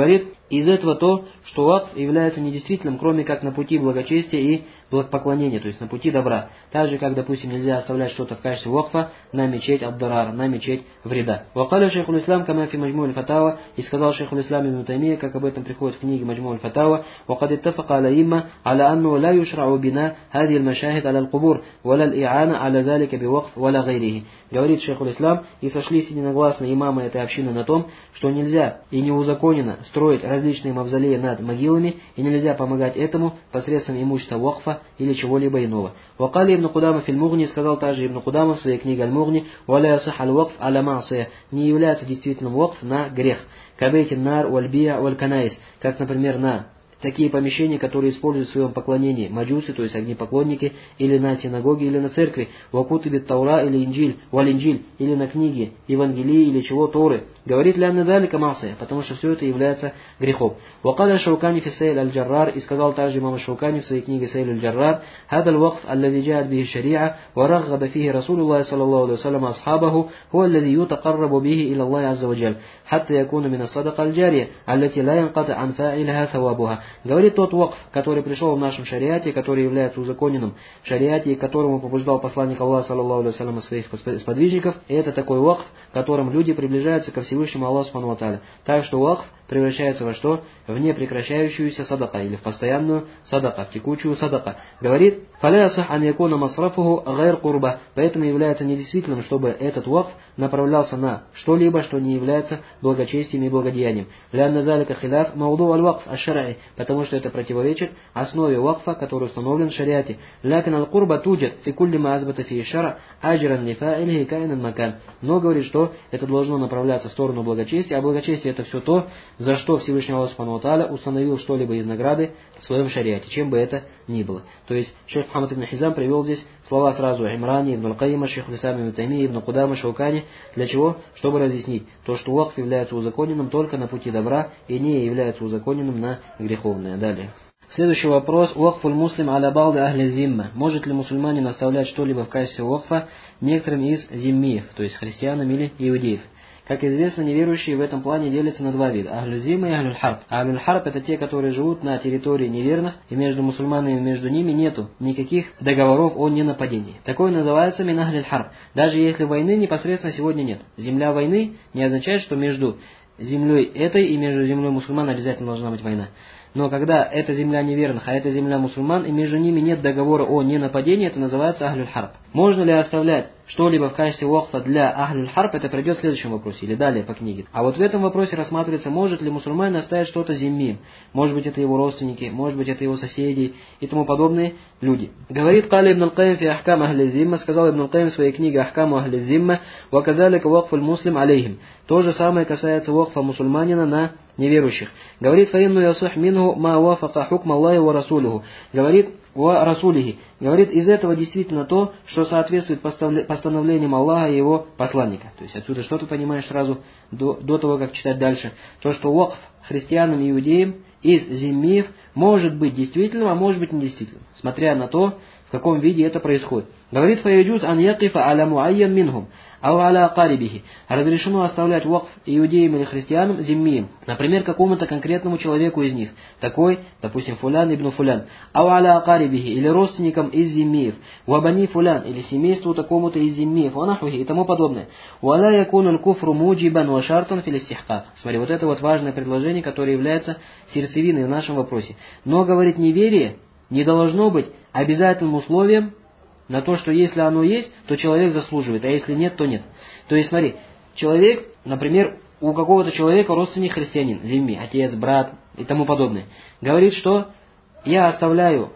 Из этого то, что вакф является недействительным, кроме как на пути благочестия и благопоклонения, то есть на пути добра. Так же, как, допустим, нельзя оставлять что-то в качестве вакфа на мечеть ад-дарар, на мечеть вреда. Вакаля шейхуль ислам кама фи маджму аль-фатава, и сказал шейхуль ислам ибн Таймия, как об этом приходит в книге маджму аль-фатава, وقد اتفق الأئمة على أنه لا يشرع بنا هذه المشاهد على القبور ولا الإعانة على ذلك بوقف ولا غيره. Говорит шейхуль ислам, и сошлись единогласно имамы этой общины на том, что нельзя и не узаконено строить различные мавзолеи над могилами, и нельзя помогать этому посредством имущества вакфа или чего-либо иного. Вакали ибн Кудама фил Мугни, сказал также ибн Кудама в своей книге Аль-Мугни, валя ясах аль-вакф аля маасия, не является действительным вакф на грех. Кабейтин нар валь-бия валь-канаис, как, например, на такие помещения, которые используют в своем поклонении маджусы, то есть огнепоклонники, или на синагоги, или на церкви, вакутуби Таура или Инджиль, валь-Инджиль, или на книги, Евангелии или чего Торы. Говорит ли анна далика масия, потому что все это является грехом. Вакаля Шаукани фи Сейл аль-Джаррар, и сказал также имам Шаукани в своей книге Сейл аль-Джаррар, هذا الوقف الذي جاءت به الشريعة ورغب فيه رسول الله صلى الله عليه وسلم أصحابه هو الذي يتقرب به إلى الله عز وجل حتى يكون من الصدقة الجارية التي لا ينقطع عن فاعلها ثوابها. Говорит тот вакф, который пришел в нашем шариате, который является узаконенным в шариате, и к которому побуждал посланник Аллаха саллаллаху алейхи ва саллям своих сподвижников, и это такой вакф, которым люди приближаются ко Всевышнему Аллаху субхану ва тааля. Так что вакф превращается во что? В непрекращающуюся садака, или в постоянную садака, в текучую садака. Говорит, «Фаля ясах ан якуна масрафуху гайр курба», поэтому является недействительным, чтобы этот вакф направлялся на что-либо, что не является благочестием и благодеянием. «Лянна залика хиляф мауду аль-вакф аш-шар'и», потому что это противоречит основе вакфа, который установлен в шариате. «Лякин аль-курба туджат фи кулли ма азбата фи шара аджран ли фа'илихи кайнан макан». Но говорит, что это должно направляться в сторону благочестия, а благочестие это все то, за что Всевышний Аллах субхану ва тааля установил что-либо из награды в своем шариате, чем бы это ни было. То есть шейх Мухаммад ибн Хизам привел здесь слова сразу Имрани, ибн Аль-Каима, шейх Исляма ибн Таймия, ибн Кудама, Шаукани. Для чего? Чтобы разъяснить то, что вакф является узаконенным только на пути добра и не является узаконенным на греховное. Далее. Следующий вопрос. Вакфуль муслим аля балды ахли зимма. Может ли мусульманин оставлять что-либо в качестве вакфа некоторым из зиммиев, то есть христианам или иудеев? Как известно, неверующие в этом плане делятся на два вида – ахлю-зимма и ахлюль-харб. Ахлюль-харб – это те, которые живут на территории неверных, и между мусульманами и между ними нету никаких договоров о ненападении. Такое называется мин ахлюль-харб, даже если войны непосредственно сегодня нет. Земля войны не означает, что между землей этой и между землей мусульман обязательно должна быть война. Но когда это земля неверных, а это земля мусульман, и между ними нет договора о ненападении, это называется ахлюль-харб. Можно ли оставлять что-либо в качестве вакфа для ахлюль-харб, это придет в следующем вопросе, или далее по книге. А вот в этом вопросе рассматривается, может ли мусульманин оставить что-то зиммим. Может быть, это его родственники, может быть, это его соседи и тому подобные люди. Говорит Кали ибн Аль-Каим фи ахкам ахли зимма, сказал ибн Аль-Каим в своей книге Ахкаму ахли зимма, ва казалика вакфуль муслим алейхим. То же самое касается вакфа мусульманина на неверующих. Говорит, фаинну ясух минху ма вафака хукма Аллахи ва расулиху. Говорит, ва расулихи. Говорит, из этого действительно то, что соответствует постановлениям Аллаха и его посланника. То есть отсюда что ты понимаешь сразу до того, как читать дальше? То, что вакф христианам и иудеям из зиммиев может быть действительным, а может быть недействительным, смотря на то, в каком виде это происходит. Говорит, фаяджуз ан якифа аля муайян минхум, ау аля акарибихи. Разрешено оставлять вакф иудеям или христианам зиммием, например, какому-то конкретному человеку из них, такой, допустим, фулян ибн фулян, ау аля акарибихи, или родственникам из зиммиев, вабани фулян, или семейству такому-то из зиммиев, ванахухи и тому подобное. Уаля якун аль-куфру муджибан ва шартан фил истихкак. Смотри, вот это вот важное предложение, которое является сердцевиной в нашем вопросе. Но, говорит, неверие не должно быть обязательным условием на то, что если оно есть, то человек заслуживает, а если нет, то нет. То есть, смотри, человек, например, у какого-то человека родственник христианин, зимми, отец, брат и тому подобное, говорит, что я оставляю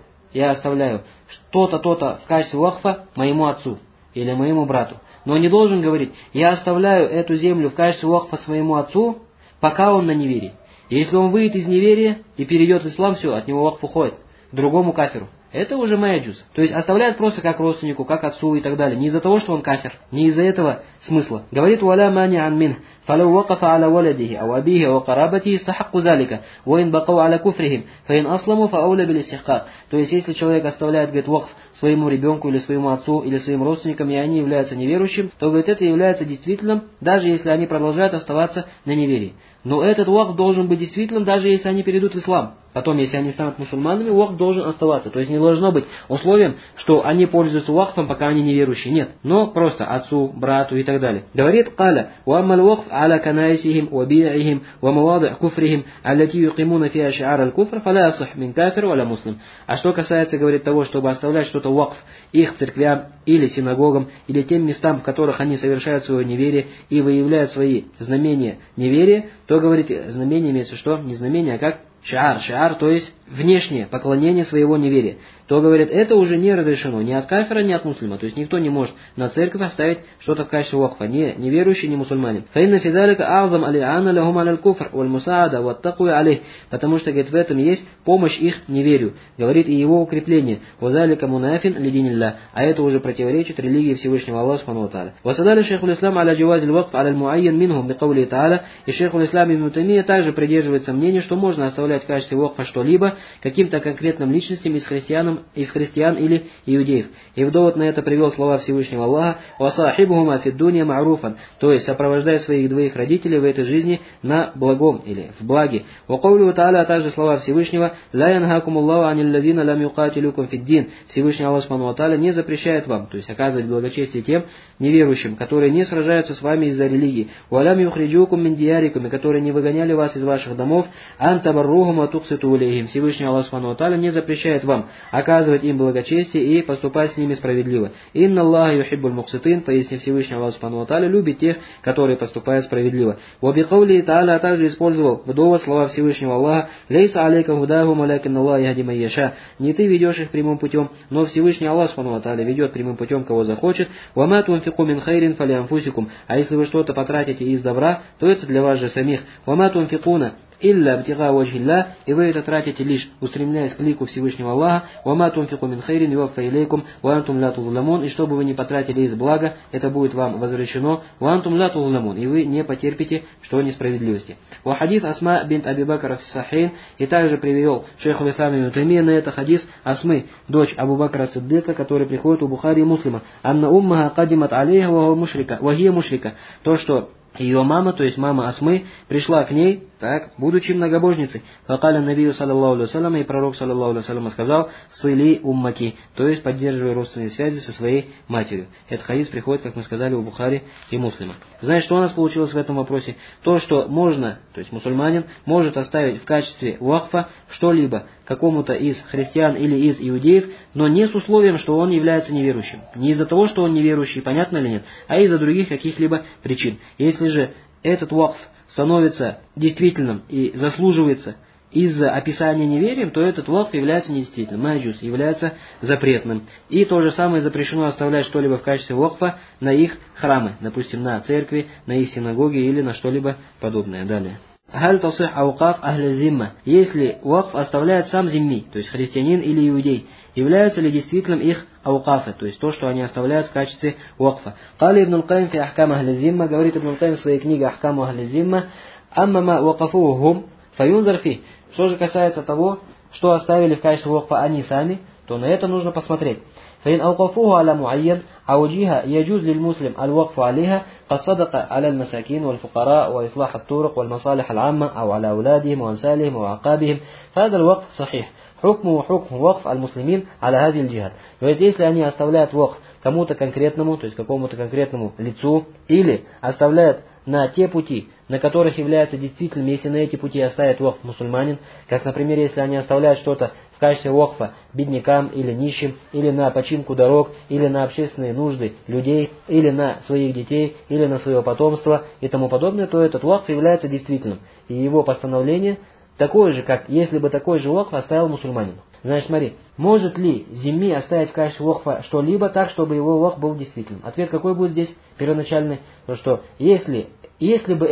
что-то, то-то в качестве вакфа моему отцу или моему брату. Но он не должен говорить, я оставляю эту землю в качестве вакфа своему отцу, пока он на неверии. Если он выйдет из неверия и перейдет в ислам, все, от него вакф уходит к другому кафиру. это уже маджус. То есть оставляет просто как родственнику, как отцу и так далее. Не из-за того, что он кафир, не из-за этого смысла. Говорит: «Валя мани ан мин, фалау вакафа аля валядихи, ау абихи, ау карабатихи, стахакку залика, ваин бакау аля куфрихим, фаин асламу фауля били стихкак». То есть если человек оставляет, говорит, вакф своему ребенку или своему отцу или своим родственникам, и они являются неверующим, то, говорит, это является действительным, даже если они продолжают оставаться на неверии. Но этот вакф должен быть действительным, даже если они перейдут в ислам. Потом, если они станут мусульманами, вакф должен оставаться. То есть не должно быть условием, что они пользуются вакфом, пока они неверующие. Нет. Но просто отцу, брату и так далее. Говорит: «Каля, уаммаль вакф аля канаисихим, ваби'ихим, вамавады куфрихим, аллати юкимуна фиа ши'ар аль-куфр, фаля асах мин кафир валя муслим». А что касается, говорит, того, чтобы оставлять что-то вакф их церквям или синагогам, или тем местам, в которых они совершают свое неверие и выявляют свои знамения неверия, то, говорит, знамение имеется что? Не знамение, а как шиар. Шиар, то есть внешнее поклонение своего неверия. То, говорит, это уже не разрешено ни от кафира, ни от муслима. То есть никто не может на церковь оставить что-то в качестве вакфа. Ни неверующий, ни мусульманин. Фаинна фидалика а'зам али'ана лахум аль куфр валь мусаада ват такуя алейх. Потому что, говорит, в этом есть помощь их неверию. Говорит, и его укрепление. Вазалика мунафин лидинилля. А это уже противоречит религии Всевышнего Аллаха субхану ва тааля. Васадали шейху ислам аля джавазиль вакф аля муайян минхум бикаули тааля. И шейху ислам ибн Таймия также придерживается мнению, что можно оставлять в качестве вакфа что-либо каким-то конкретным личностям из христиан или иудеев. И в довод на это привел слова Всевышнего Аллаха: «Васахибухума фиддунья ма'руфан», то есть сопровождает своих двоих родителей в этой жизни на благом или в благе. Вакаулю тааля, а также слова Всевышнего: «Ла янхакумуллаху анил лазина лам юкатилюкум фиддин». Всевышний Аллах субхану ва тааля не запрещает вам, то есть оказывать благочестие тем неверующим, которые не сражаются с вами из-за религии. «Валам юхриджукум мин диярикум», которые не выгоняли вас из ваших домов. «Антабаррухум атукситу улейхим». Всевышний Аллах субхану ва тааля не запрещает вам оказывать им благочестие и поступать с ними справедливо. «Инна Аллаха юхиббуль мукситин», пояснив, Всевышний Аллах субхану ва тааля любит тех, которые поступают справедливо. «Вабикаули тааля», а также использовал в довод слова Всевышнего Аллаха: «Лейса алейка худахум, алякин Аллах яхди ман яша». Не ты ведешь их прямым путем, но Всевышний Аллах субхану ва тааля ведет прямым путем, кого захочет. «Вама тунфику мин хайрин фалианфусикум». А если вы что-то потратите из добра, то это для вас же самих. «Вама тунфикуна илля бтига ваджхилля», и вы это тратите лишь устремляясь к лику Всевышнего Аллаха. «Вама тунфику мин хайрин юваффа илейкум ва антум ля тузламун». И что бы вы не потратили из блага, это будет вам возвращено. «Ва антум ля тузламун», и вы не потерпите что несправедливости. Ва хадис Асма бинт Аби Бакра в Сахейн, и также привел шейх al-Ислам ибн Таймия на это хадис Асмы, дочь Абу Бакра Сиддика, который приходит у Бухари и Муслима: «Анна уммаха кадимат алейха ва хия мушрика». То, что ее мама, то есть мама Асмы, пришла к ней, так, будучи многобожницей. Факаля набию саллаллаху алейхи вассалям, и пророк саллаллаху алейхи вассалям сказал: «Сыли уммаки», то есть поддерживая родственные связи со своей матерью. Этот хадис приходит, как мы сказали, у Бухари и Муслима. Знаете, что у нас получилось в этом вопросе? То, что можно, то есть мусульманин, может оставить в качестве вакфа что-либо какому-то из христиан или из иудеев, но не с условием, что он является неверующим. Не из-за того, что он неверующий, понятно или нет, а из-за других каких-либо причин. Если же этот вакф становится действительным и заслуживается из-за описания неверием, то этот вакф является недействительным, маджус, является запретным. И то же самое запрещено оставлять что-либо в качестве вакфа на их храмы, допустим, на церкви, на их синагоги или на что-либо подобное. Далее. Халь тасих аукаф ахля зимма. Если вакф оставляет сам зимми, то есть христианин или иудей, является ли действительным их аукафы, то есть то, что они оставляют в качестве вакфа. Кали ибн аль-Каим фи ахкам ахля зимма, говорит ибн аль-Каим в своей книге Ахкам ахля зимма: «Амма ма вакафухум фаюнзар фи». Что же касается того, что оставили в качестве вакфа они сами, то на это нужно посмотреть. فإن أوقفوه على معين أو جهة يجوز للمسلم الوقف عليها كالصدقة على المساكين والفقراء وإصلاح الطرق والمصالح العامة أو على أولادهم وأنسالهم وعقابهم فهذا الوقف صحيح. حكمه حكم وقف المسلمين على هذه الجهات. Говорит, если они оставляют вакф кому-то конкретному, то есть какому-то конкретному лицу, или оставляют на те пути, на которых является действительным, если на эти пути оставит вакф мусульманин, как, например, если они оставляют что-то в качестве вакфа беднякам или нищим, или на починку дорог, или на общественные нужды людей, или на своих детей, или на свое потомство и тому подобное, то этот вакф является действительным. И его постановление такое же, как если бы такой же вакф оставил мусульманин. Значит, смотри, может ли зимми оставить в качестве вакфа что-либо так, чтобы его вакф был действительным? Ответ какой будет здесь первоначальный? То, что если бы этот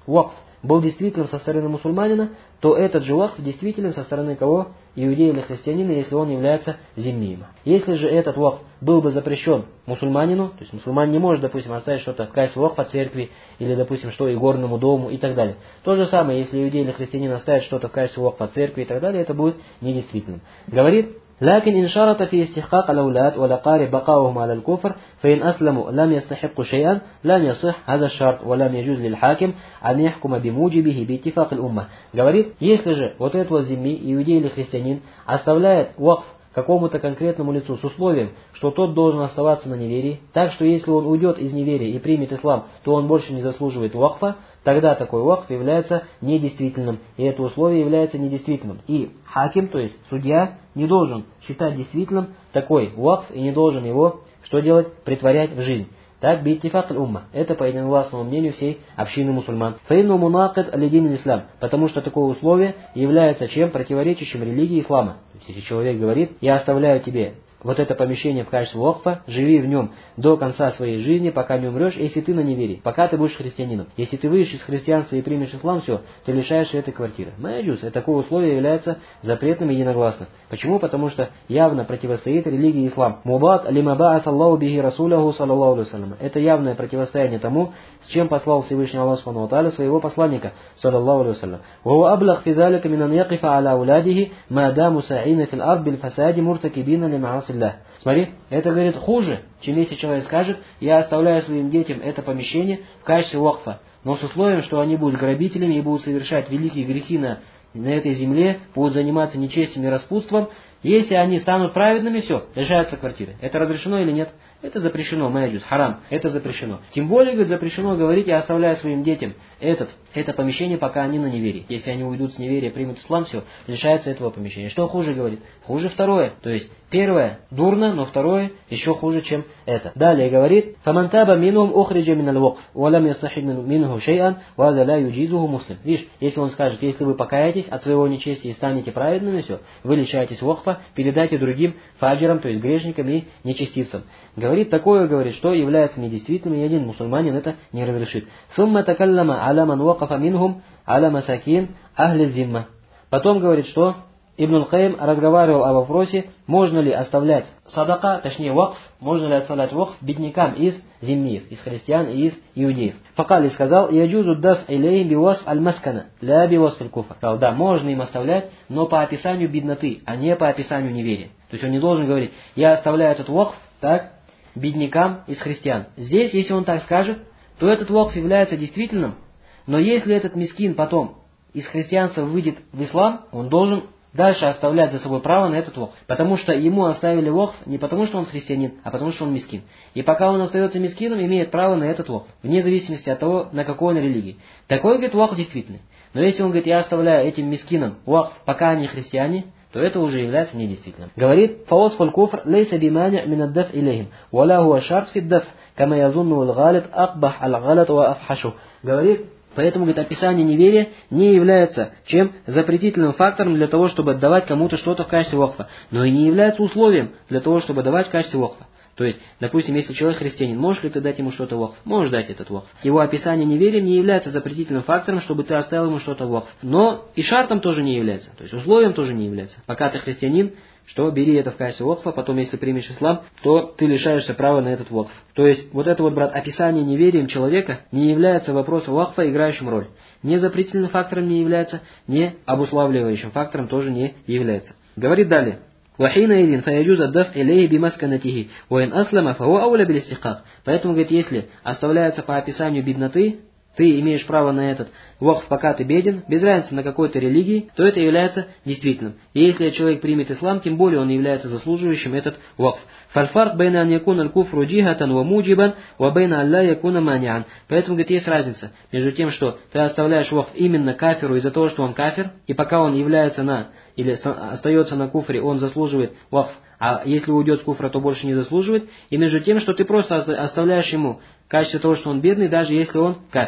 вакф был действительным со стороны мусульманина, то этот же вакф действителен со стороны кого? Иудея или христианина, если он является зиммием. Если же этот вакф был бы запрещен мусульманину, то есть мусульманин не может, допустим, оставить что-то в качестве вакфа церкви, или, допустим, что и горному дому и так далее. То же самое, если иудей или христианин оставит что-то в качестве вакфа церкви и так далее, это будет недействительным. Говорит: لكن إن شرط في استحقاق الأولاد والأقارب بقاؤهم على الكفر فإن أسلموا لم يستحقوا شيئا لم يصح هذا الشرط ولم يجوز للحاكم أن يحكم بموجبه باتفاق الأمة. Говорит, если же вот этот вот зимми, иудей или христианин, оставляет вакф какому-то конкретному лицу с условием, что тот должен оставаться на неверии, так что если он уйдет из неверия и примет ислам, то он больше не заслуживает вакфа, тогда такой вакф является недействительным, и это условие является недействительным. И хаким, то есть судья, не должен считать действительным такой вакф и не должен его, что делать, претворять в жизнь. Так, биттифак аль-умма. Это по единогласному мнению всей общины мусульман. Фаинну мунакид алидин ислам. Потому что такое условие является чем? Противоречащим религии ислама. То есть, если человек говорит: я оставляю тебе вот это помещение в качестве вакфа, живи в нем до конца своей жизни, пока не умрешь, если ты на неверии, пока ты будешь христианином. Если ты выйдешь из христианства и примешь ислам, все, ты лишаешься этой квартиры. Маджус, и такое условие является запретным и единогласным. Почему? Потому что явно противостоит религии ислам. Мубат лима ба'ас Аллаху бихи расуляху саллаллаху алейхи вассалям. Это явное противостояние тому, с чем послал Всевышний Аллах субхану ва тааля своего посланника, саллаллаху алейхи вассалям. Ваху аблах фи залика минан якифа аля аулядихи ма даму са'ина фил ард биль фасади муртакибина ли маасилля. Смотри, это, говорит, хуже, чем если человек скажет: я оставляю своим детям это помещение в качестве вакфа, но с условием, что они будут грабителями и будут совершать великие грехи на этой земле, будут заниматься нечестием и распутством. Если они станут праведными, все, лишаются квартиры. Это разрешено или нет? Это запрещено, маджус, харам, это запрещено. Тем более, говорит, запрещено говорить: я оставляю своим детям это помещение, пока они на неверии. Если они уйдут с неверия, примут ислам, все, лишаются этого помещения. Что хуже, говорит? Хуже второе. То есть, первое дурно, но второе еще хуже, чем это. Далее говорит: فَمَنْ تَابَ مِنْهُمْ أُخْرِجَ مِنَ الْوَقْفِ وَلَمْ يَسْتَحِدْ مِنْهُ شَيْئًا وَهَذَا لَا يُجِيزُهُ муслим. Видишь, если он скажет: если вы покаетесь от своего нечестия и станете праведными, все, вы лишаетесь вакфа, передайте другим фаджирам, то есть грешникам и нечестивцам. Говорит, такое, говорит, что является недействительным, и один мусульманин это не разрешит. ثُمَّ تَكَلَّمَ عَلَى مَنْ وَقَفَ مِنْهُمْ عَلَى مَسَاكِينَ أَهْلِ الذِّمَّةِ. Потом говорит, что Ибн аль-Каим разговаривал о вопросе, можно ли оставлять садака, точнее вакф, можно ли оставлять вакф беднякам из зиммиев, из христиан и из иудеев. Факали сказал: яджузу даф илейхим биwasf аль-маскана, ля биwasf аль-куфр. Сказал: да, можно им оставлять, но по описанию бедноты, а не по описанию неверия. То есть он не должен говорить: я оставляю этот вакф, так, беднякам из христиан. Здесь, если он так скажет, то этот вакф является действительным, но если этот мискин потом из христианства выйдет в ислам, он должен дальше оставлять за собой право на этот вакф. Потому что ему оставили вакф не потому, что он христианин, а потому, что он мискин. И пока он остается мискином, имеет право на этот вакф, вне зависимости от того, на какой он религии. Такой, говорит, вакф действительный. Но если он говорит: я оставляю этим мискинам вакф, пока они христиане, то это уже является недействительным. Говорит: فَوَصْفُ الْكُفْرِ لَيْسَ بِمَانِعٍ مِنَ الدَّفْعِ إِلَيْهِمْ وَلَا هُوَ شَرْطٌ فِي الدَّفْعِ كَمَا يَظُنُّهُ الْغَالِبُ أَقْبَحَ الْغَلَطَ وَأَفْحَشُ. Говорит, поэтому, говорит, описание неверия не является чем запретительным фактором для того, чтобы отдавать кому-то что-то в качестве вакфа, но и не является условием для того, чтобы давать в качестве вакфа. То есть, допустим, если человек христианин, можешь ли ты дать ему что-то в вакф? Можешь дать этот вакф. Его описание неверия не является запретительным фактором, чтобы ты оставил ему что-то в вакф. Но и шартом тоже не является, то есть условием тоже не является. Пока ты христианин, что бери это в качестве вакфа, потом если примешь ислам, то ты лишаешься права на этот вакф. То есть, вот это вот, брат, описание неверием человека не является вопросом вакфа, играющим роль. Не запретительным фактором не является, не обуславливающим фактором тоже не является. Говорит далее: وحينئذ فيجوز الدفع إليه بمسكنته وإن أسلم فهو أولى بالاستحقاق. Поэтому, говорит, если оставляется по описанию бедноты, ты имеешь право на этот вакф, пока ты беден, без разницы на какой-то религии, то это является действительным. И если человек примет ислам, тем более он является заслуживающим этот вакф. فالفرق بين أن يكون الكفر جهة وموجبا وبين أن لا يكون مانعا. Поэтому, говорит, есть разница между тем, что ты оставляешь вакф именно кафиру из-за того, что он кафир, и пока он является или остается на куфре, он заслуживает вакф, а если уйдет с куфра, то больше не заслуживает, и между тем, что ты просто оставляешь ему в качестве того, что он бедный, даже если он кафир.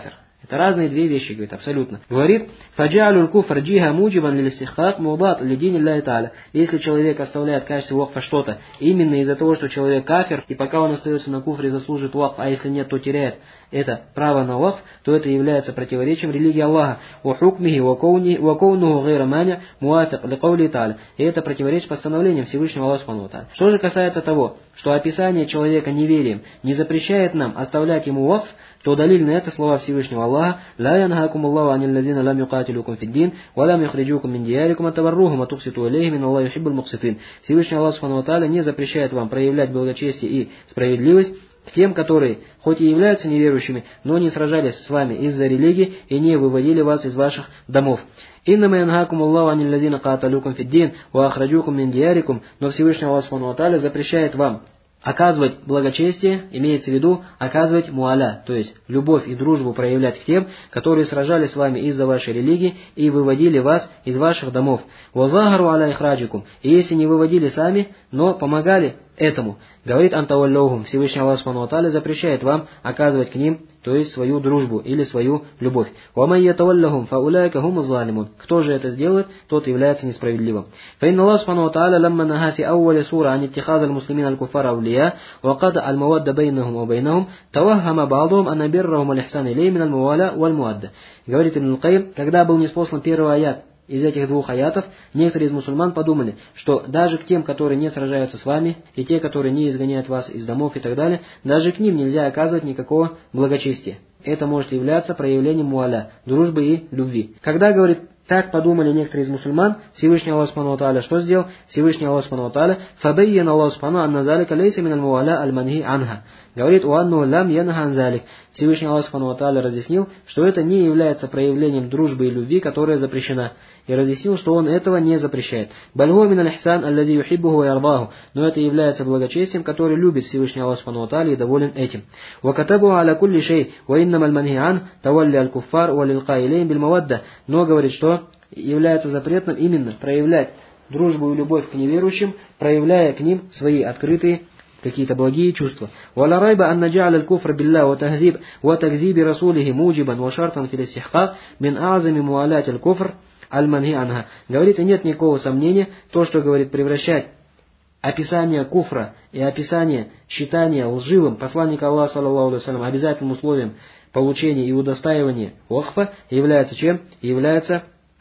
Это разные две вещи, говорит, абсолютно. Говорит, фаджалюль куфр джиха муджибан лилистихак мудат лидин илляхи та'аля. Если человек оставляет в качестве вакфа что-то, именно из-за того, что человек кафир, и пока он остается на куфре, заслужит вакф, а если нет, то теряет это право на вакф, то это является противоречием религии Аллаха. وحكمه وكونه غير مانع موافق لقوله تعالى. И это противоречит постановлениям Всевышнего Аллаха Субхану ва Тааля. Что же касается того, что описание человека неверием не запрещает нам оставлять ему вакф, то далиль на это слова Всевышнего Аллаха: «Ла янхакум Аллаху анил лазина лам юкатилюкум фиддин, ва лам юхриджукум мин диярикум атаваррухум атукситу алейхим, инна Аллаху юхиббуль мукситин». Всевышний Аллах Субхану ва Тааля не запрещает вам проявлять благочестие и справедливость к тем, которые хоть и являются неверующими, но не сражались с вами из-за религии и не выводили вас из ваших домов. «Иннама янхакум Аллаху анил лазина каталюкум фиддин, ва ахраджукум мин диярикум». Но Всевышний Аллах Субхану ва Тааля запрещает вам оказывать благочестие, имеется в виду оказывать муаля, то есть любовь и дружбу проявлять к тем, которые сражались с вами из-за вашей религии и выводили вас из ваших домов. «Вазахару аля ихраджикум». И если не выводили сами, но помогали этому. Говорит антаваллахум, Всевышний Аллах Субхану ва Тааля запрещает вам оказывать к ним, то есть свою дружбу или свою любовь. «Вамай ятаваллахум фауляйка хуму залимун». Кто же это сделает, тот является несправедливым. «Фаинна Аллах Субхану ва Тааля ламма наха фи ауали сура ан иттихаз аль-муслимин аль-куфар аулия ва када аль-мавадда байнахум ва байнахум таваххама ба'духум анна биррахум аль-ихсан илей мин аль-муаля валь-муадда». Говорит Ибн аль-Кайим, когда был ниспослан первый аят из этих двух аятов, некоторые из мусульман подумали, что даже к тем, которые не сражаются с вами, и те, которые не изгоняют вас из домов и так далее, даже к ним нельзя оказывать никакого благочестия. Это может являться проявлением муаля, дружбы и любви. Когда, говорит, так подумали некоторые из мусульман, Всевышний Аллах Субхану ва Тааля что сделал? Всевышний Аллах Субхану ва Тааля фабайяна Аллах Субхану анна залика лейса мин аль-муаля аль-манхи анха. Говорит, уанну лам янха ан залик. Всевышний Аллах Субхану ва Тааля разъяснил, что это не является проявлением дружбы и любви, которая запрещена. И разъяснил, что он этого не запрещает. Бальгу мин аль-ихсан аллади юхиббуху ва ярдаху. Но это является благочестием, который любит Всевышний Аллах Субхану ва Тааля и доволен этим. Ва катабу аля кулли шей ва иннам аль-манхи ан тавалли аль-куффар ва лилка илейм биль мавадда. Но говорит, что является запретным именно проявлять дружбу и любовь к неверующим, проявляя к ним свои открытые какие-то благие чувства. وَلَا رَيْبَ أَنَّ جَعْلَ الْكُفْرَ بِاللَّهِ وَتَكْذِيبِ رَسُولِهِ مُوجِبًا وَشَرْطًا فِي الْإِسْتِحْقَاقِ مِنْ أَعْظَمِ مُوَالَاةِ الْكُفْرِ الْمَنْهِي عَنْهَا. Говорит, и нет никакого сомнения, то, что говорит превращать описание куфра и описание считания лживым посланника Аллаха саллаллаху алейхи ва саллям обязательным условием получения и удостаивания вакфа является чем? Является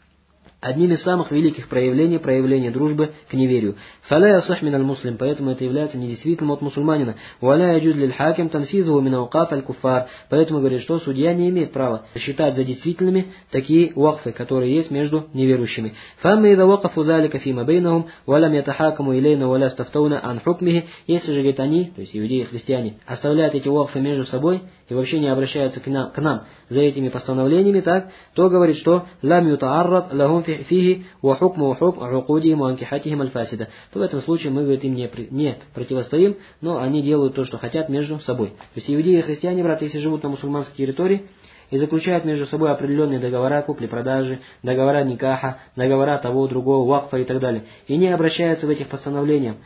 одним из самых великих проявлений дружбы к неверию. «Фаля ясах мин аль-муслим», поэтому это является недействительным от мусульманина. «Валя яджуз лиль хаким танфизуху мин ауқаф аль-куффар», поэтому говорит, что судья не имеет права считать за действительными такие вакфы, которые есть между неверующими. «Фамма ида вакафу залика фима бейнахум, валям ятахакаму илейна валя стафтауна ан хукмихи», если же, говорит, они, то есть иудеи и христиане, оставляют эти вакфы между собой и вообще не обращаются к нам за этими постановлениями, так, то говорит, что «лам ютааррад лахум фихи ва хукму хукм уқудихим ва анкихатихим аль-фасида», то в этом случае мы, говорит, им не противостоим, но они делают то, что хотят между собой. То есть иудеи и христиане, брат, если живут на мусульманской территории и заключают между собой определенные договора купли-продажи, договора никаха, договора того, другого, вакфа и так далее, и не обращаются в этих постановлениях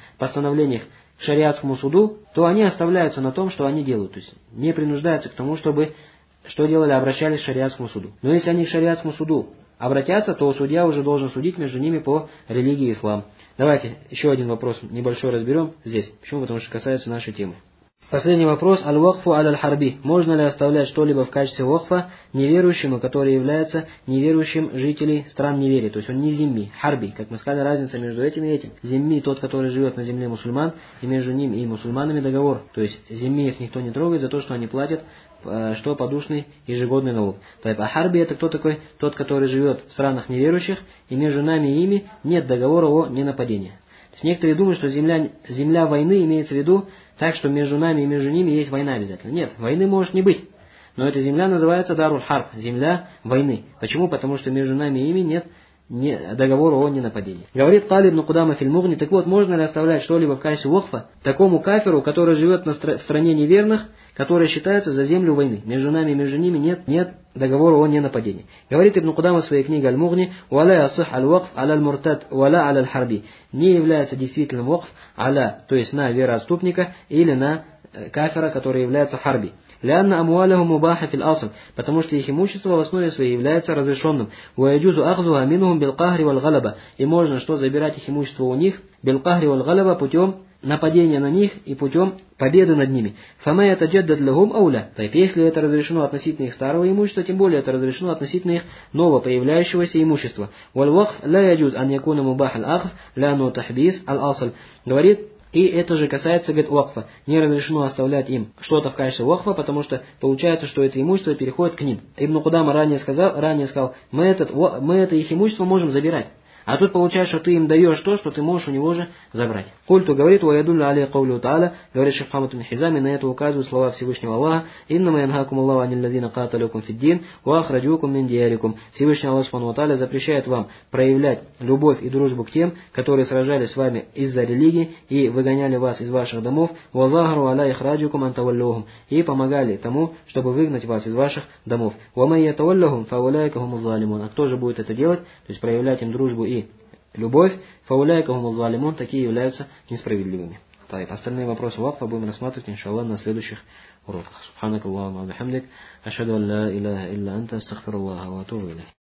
к шариатскому суду, то они оставляются на том, что они делают. То есть не принуждаются к тому, чтобы, что делали, обращались к шариатскому суду. Но если они к шариатскому суду обратятся, то судья уже должен судить между ними по религии ислам. Давайте еще один вопрос небольшой разберем здесь. Почему? Потому что касается нашей темы. Последний вопрос. Аль-вакфу аль-харби. Можно ли оставлять что-либо в качестве вакфа неверующему, который является неверующим жителей стран неверия? То есть он не зимми, харби. Как мы сказали, разница между этим и этим. Зимми тот, который живет на земле мусульман, и между ним и мусульманами договор. То есть зиммиев никто не трогает за то, что они платят что подушный ежегодный налог. А харби это кто такой? Тот, который живет в странах неверующих, и между нами и ими нет договора о ненападении. То есть некоторые думают, что земля войны имеется в виду так, что между нами и между ними есть война обязательно. Нет, войны может не быть. Но эта земля называется Даруль Харб, земля войны. Почему? Потому что между нами и ими нет договора о ненападении. Говорит Кали ибн Кудама филь Мугни, так вот, можно ли оставлять что-либо в качестве вакфа такому кафиру, который живет в стране неверных, которая считается за землю войны? Между нами и между ними нет договора о ненападении. Говорит Ибн Кудама в своей книге Аль-Мугни, «Валя ясых аль-вакф аля-аль-муртад, валя аля-аль-харби». Не является действительным вакф аля, то есть на вероотступника или на кафира, который является харби. Лянна амуалаху мубаха фил асл, потому что их имущество в основе своей является разрешенным. Ваяджузу ахзуха минхум билкахри валь галаба, и можно что забирать их имущество у них билкахри валь галаба путем нападения на них и путем победы над ними. Фама ятаджаддад лахум ауля. То есть, если это разрешено относительно их старого имущества, тем более это разрешено относительно их новопоявляющегося имущества. Валь вакф ла яджуз ан якуна мубах аль ахз ляну тахбис аль асл. Говорит, и это же касается, говорит, вакфа. Не разрешено оставлять им что-то в качестве вакфа, потому что получается, что это имущество переходит к ним. Ибн Кудама ранее сказал, мы это их имущество можем забирать. А тут получается, что ты им даешь то, что ты можешь у него же забрать. Культу говорит, ваядулля алей каулю та'аля, говорит Шейх Мухаммад ибн Хизами, на это указывают слова Всевышнего Аллаха, иннама янхакум Аллаху анил лазина каталюкум фиддин, ва ахраджукум мин диярикум. Всевышний Аллах Субхану ва Тааля запрещает вам проявлять любовь и дружбу к тем, которые сражались с вами из-за религии и выгоняли вас из ваших домов, ва захару аля ихраджукум антаваллюхум, и помогали тому, чтобы выгнать вас из ваших домов. Ва май ятаваллюхум фауляйка хуму залимун. А кто же будет это делать? То есть проявлять им дружбу и любовь, фауляйка хуму залимун, такие являются несправедливыми. Так, остальные вопросы вакфа будем рассматривать, иншаллах, на следующих уроках. Субханак Аллахумма бихамдик, ашхаду ан ла иляха илля анта, астагфируллаха ва атубу илейх.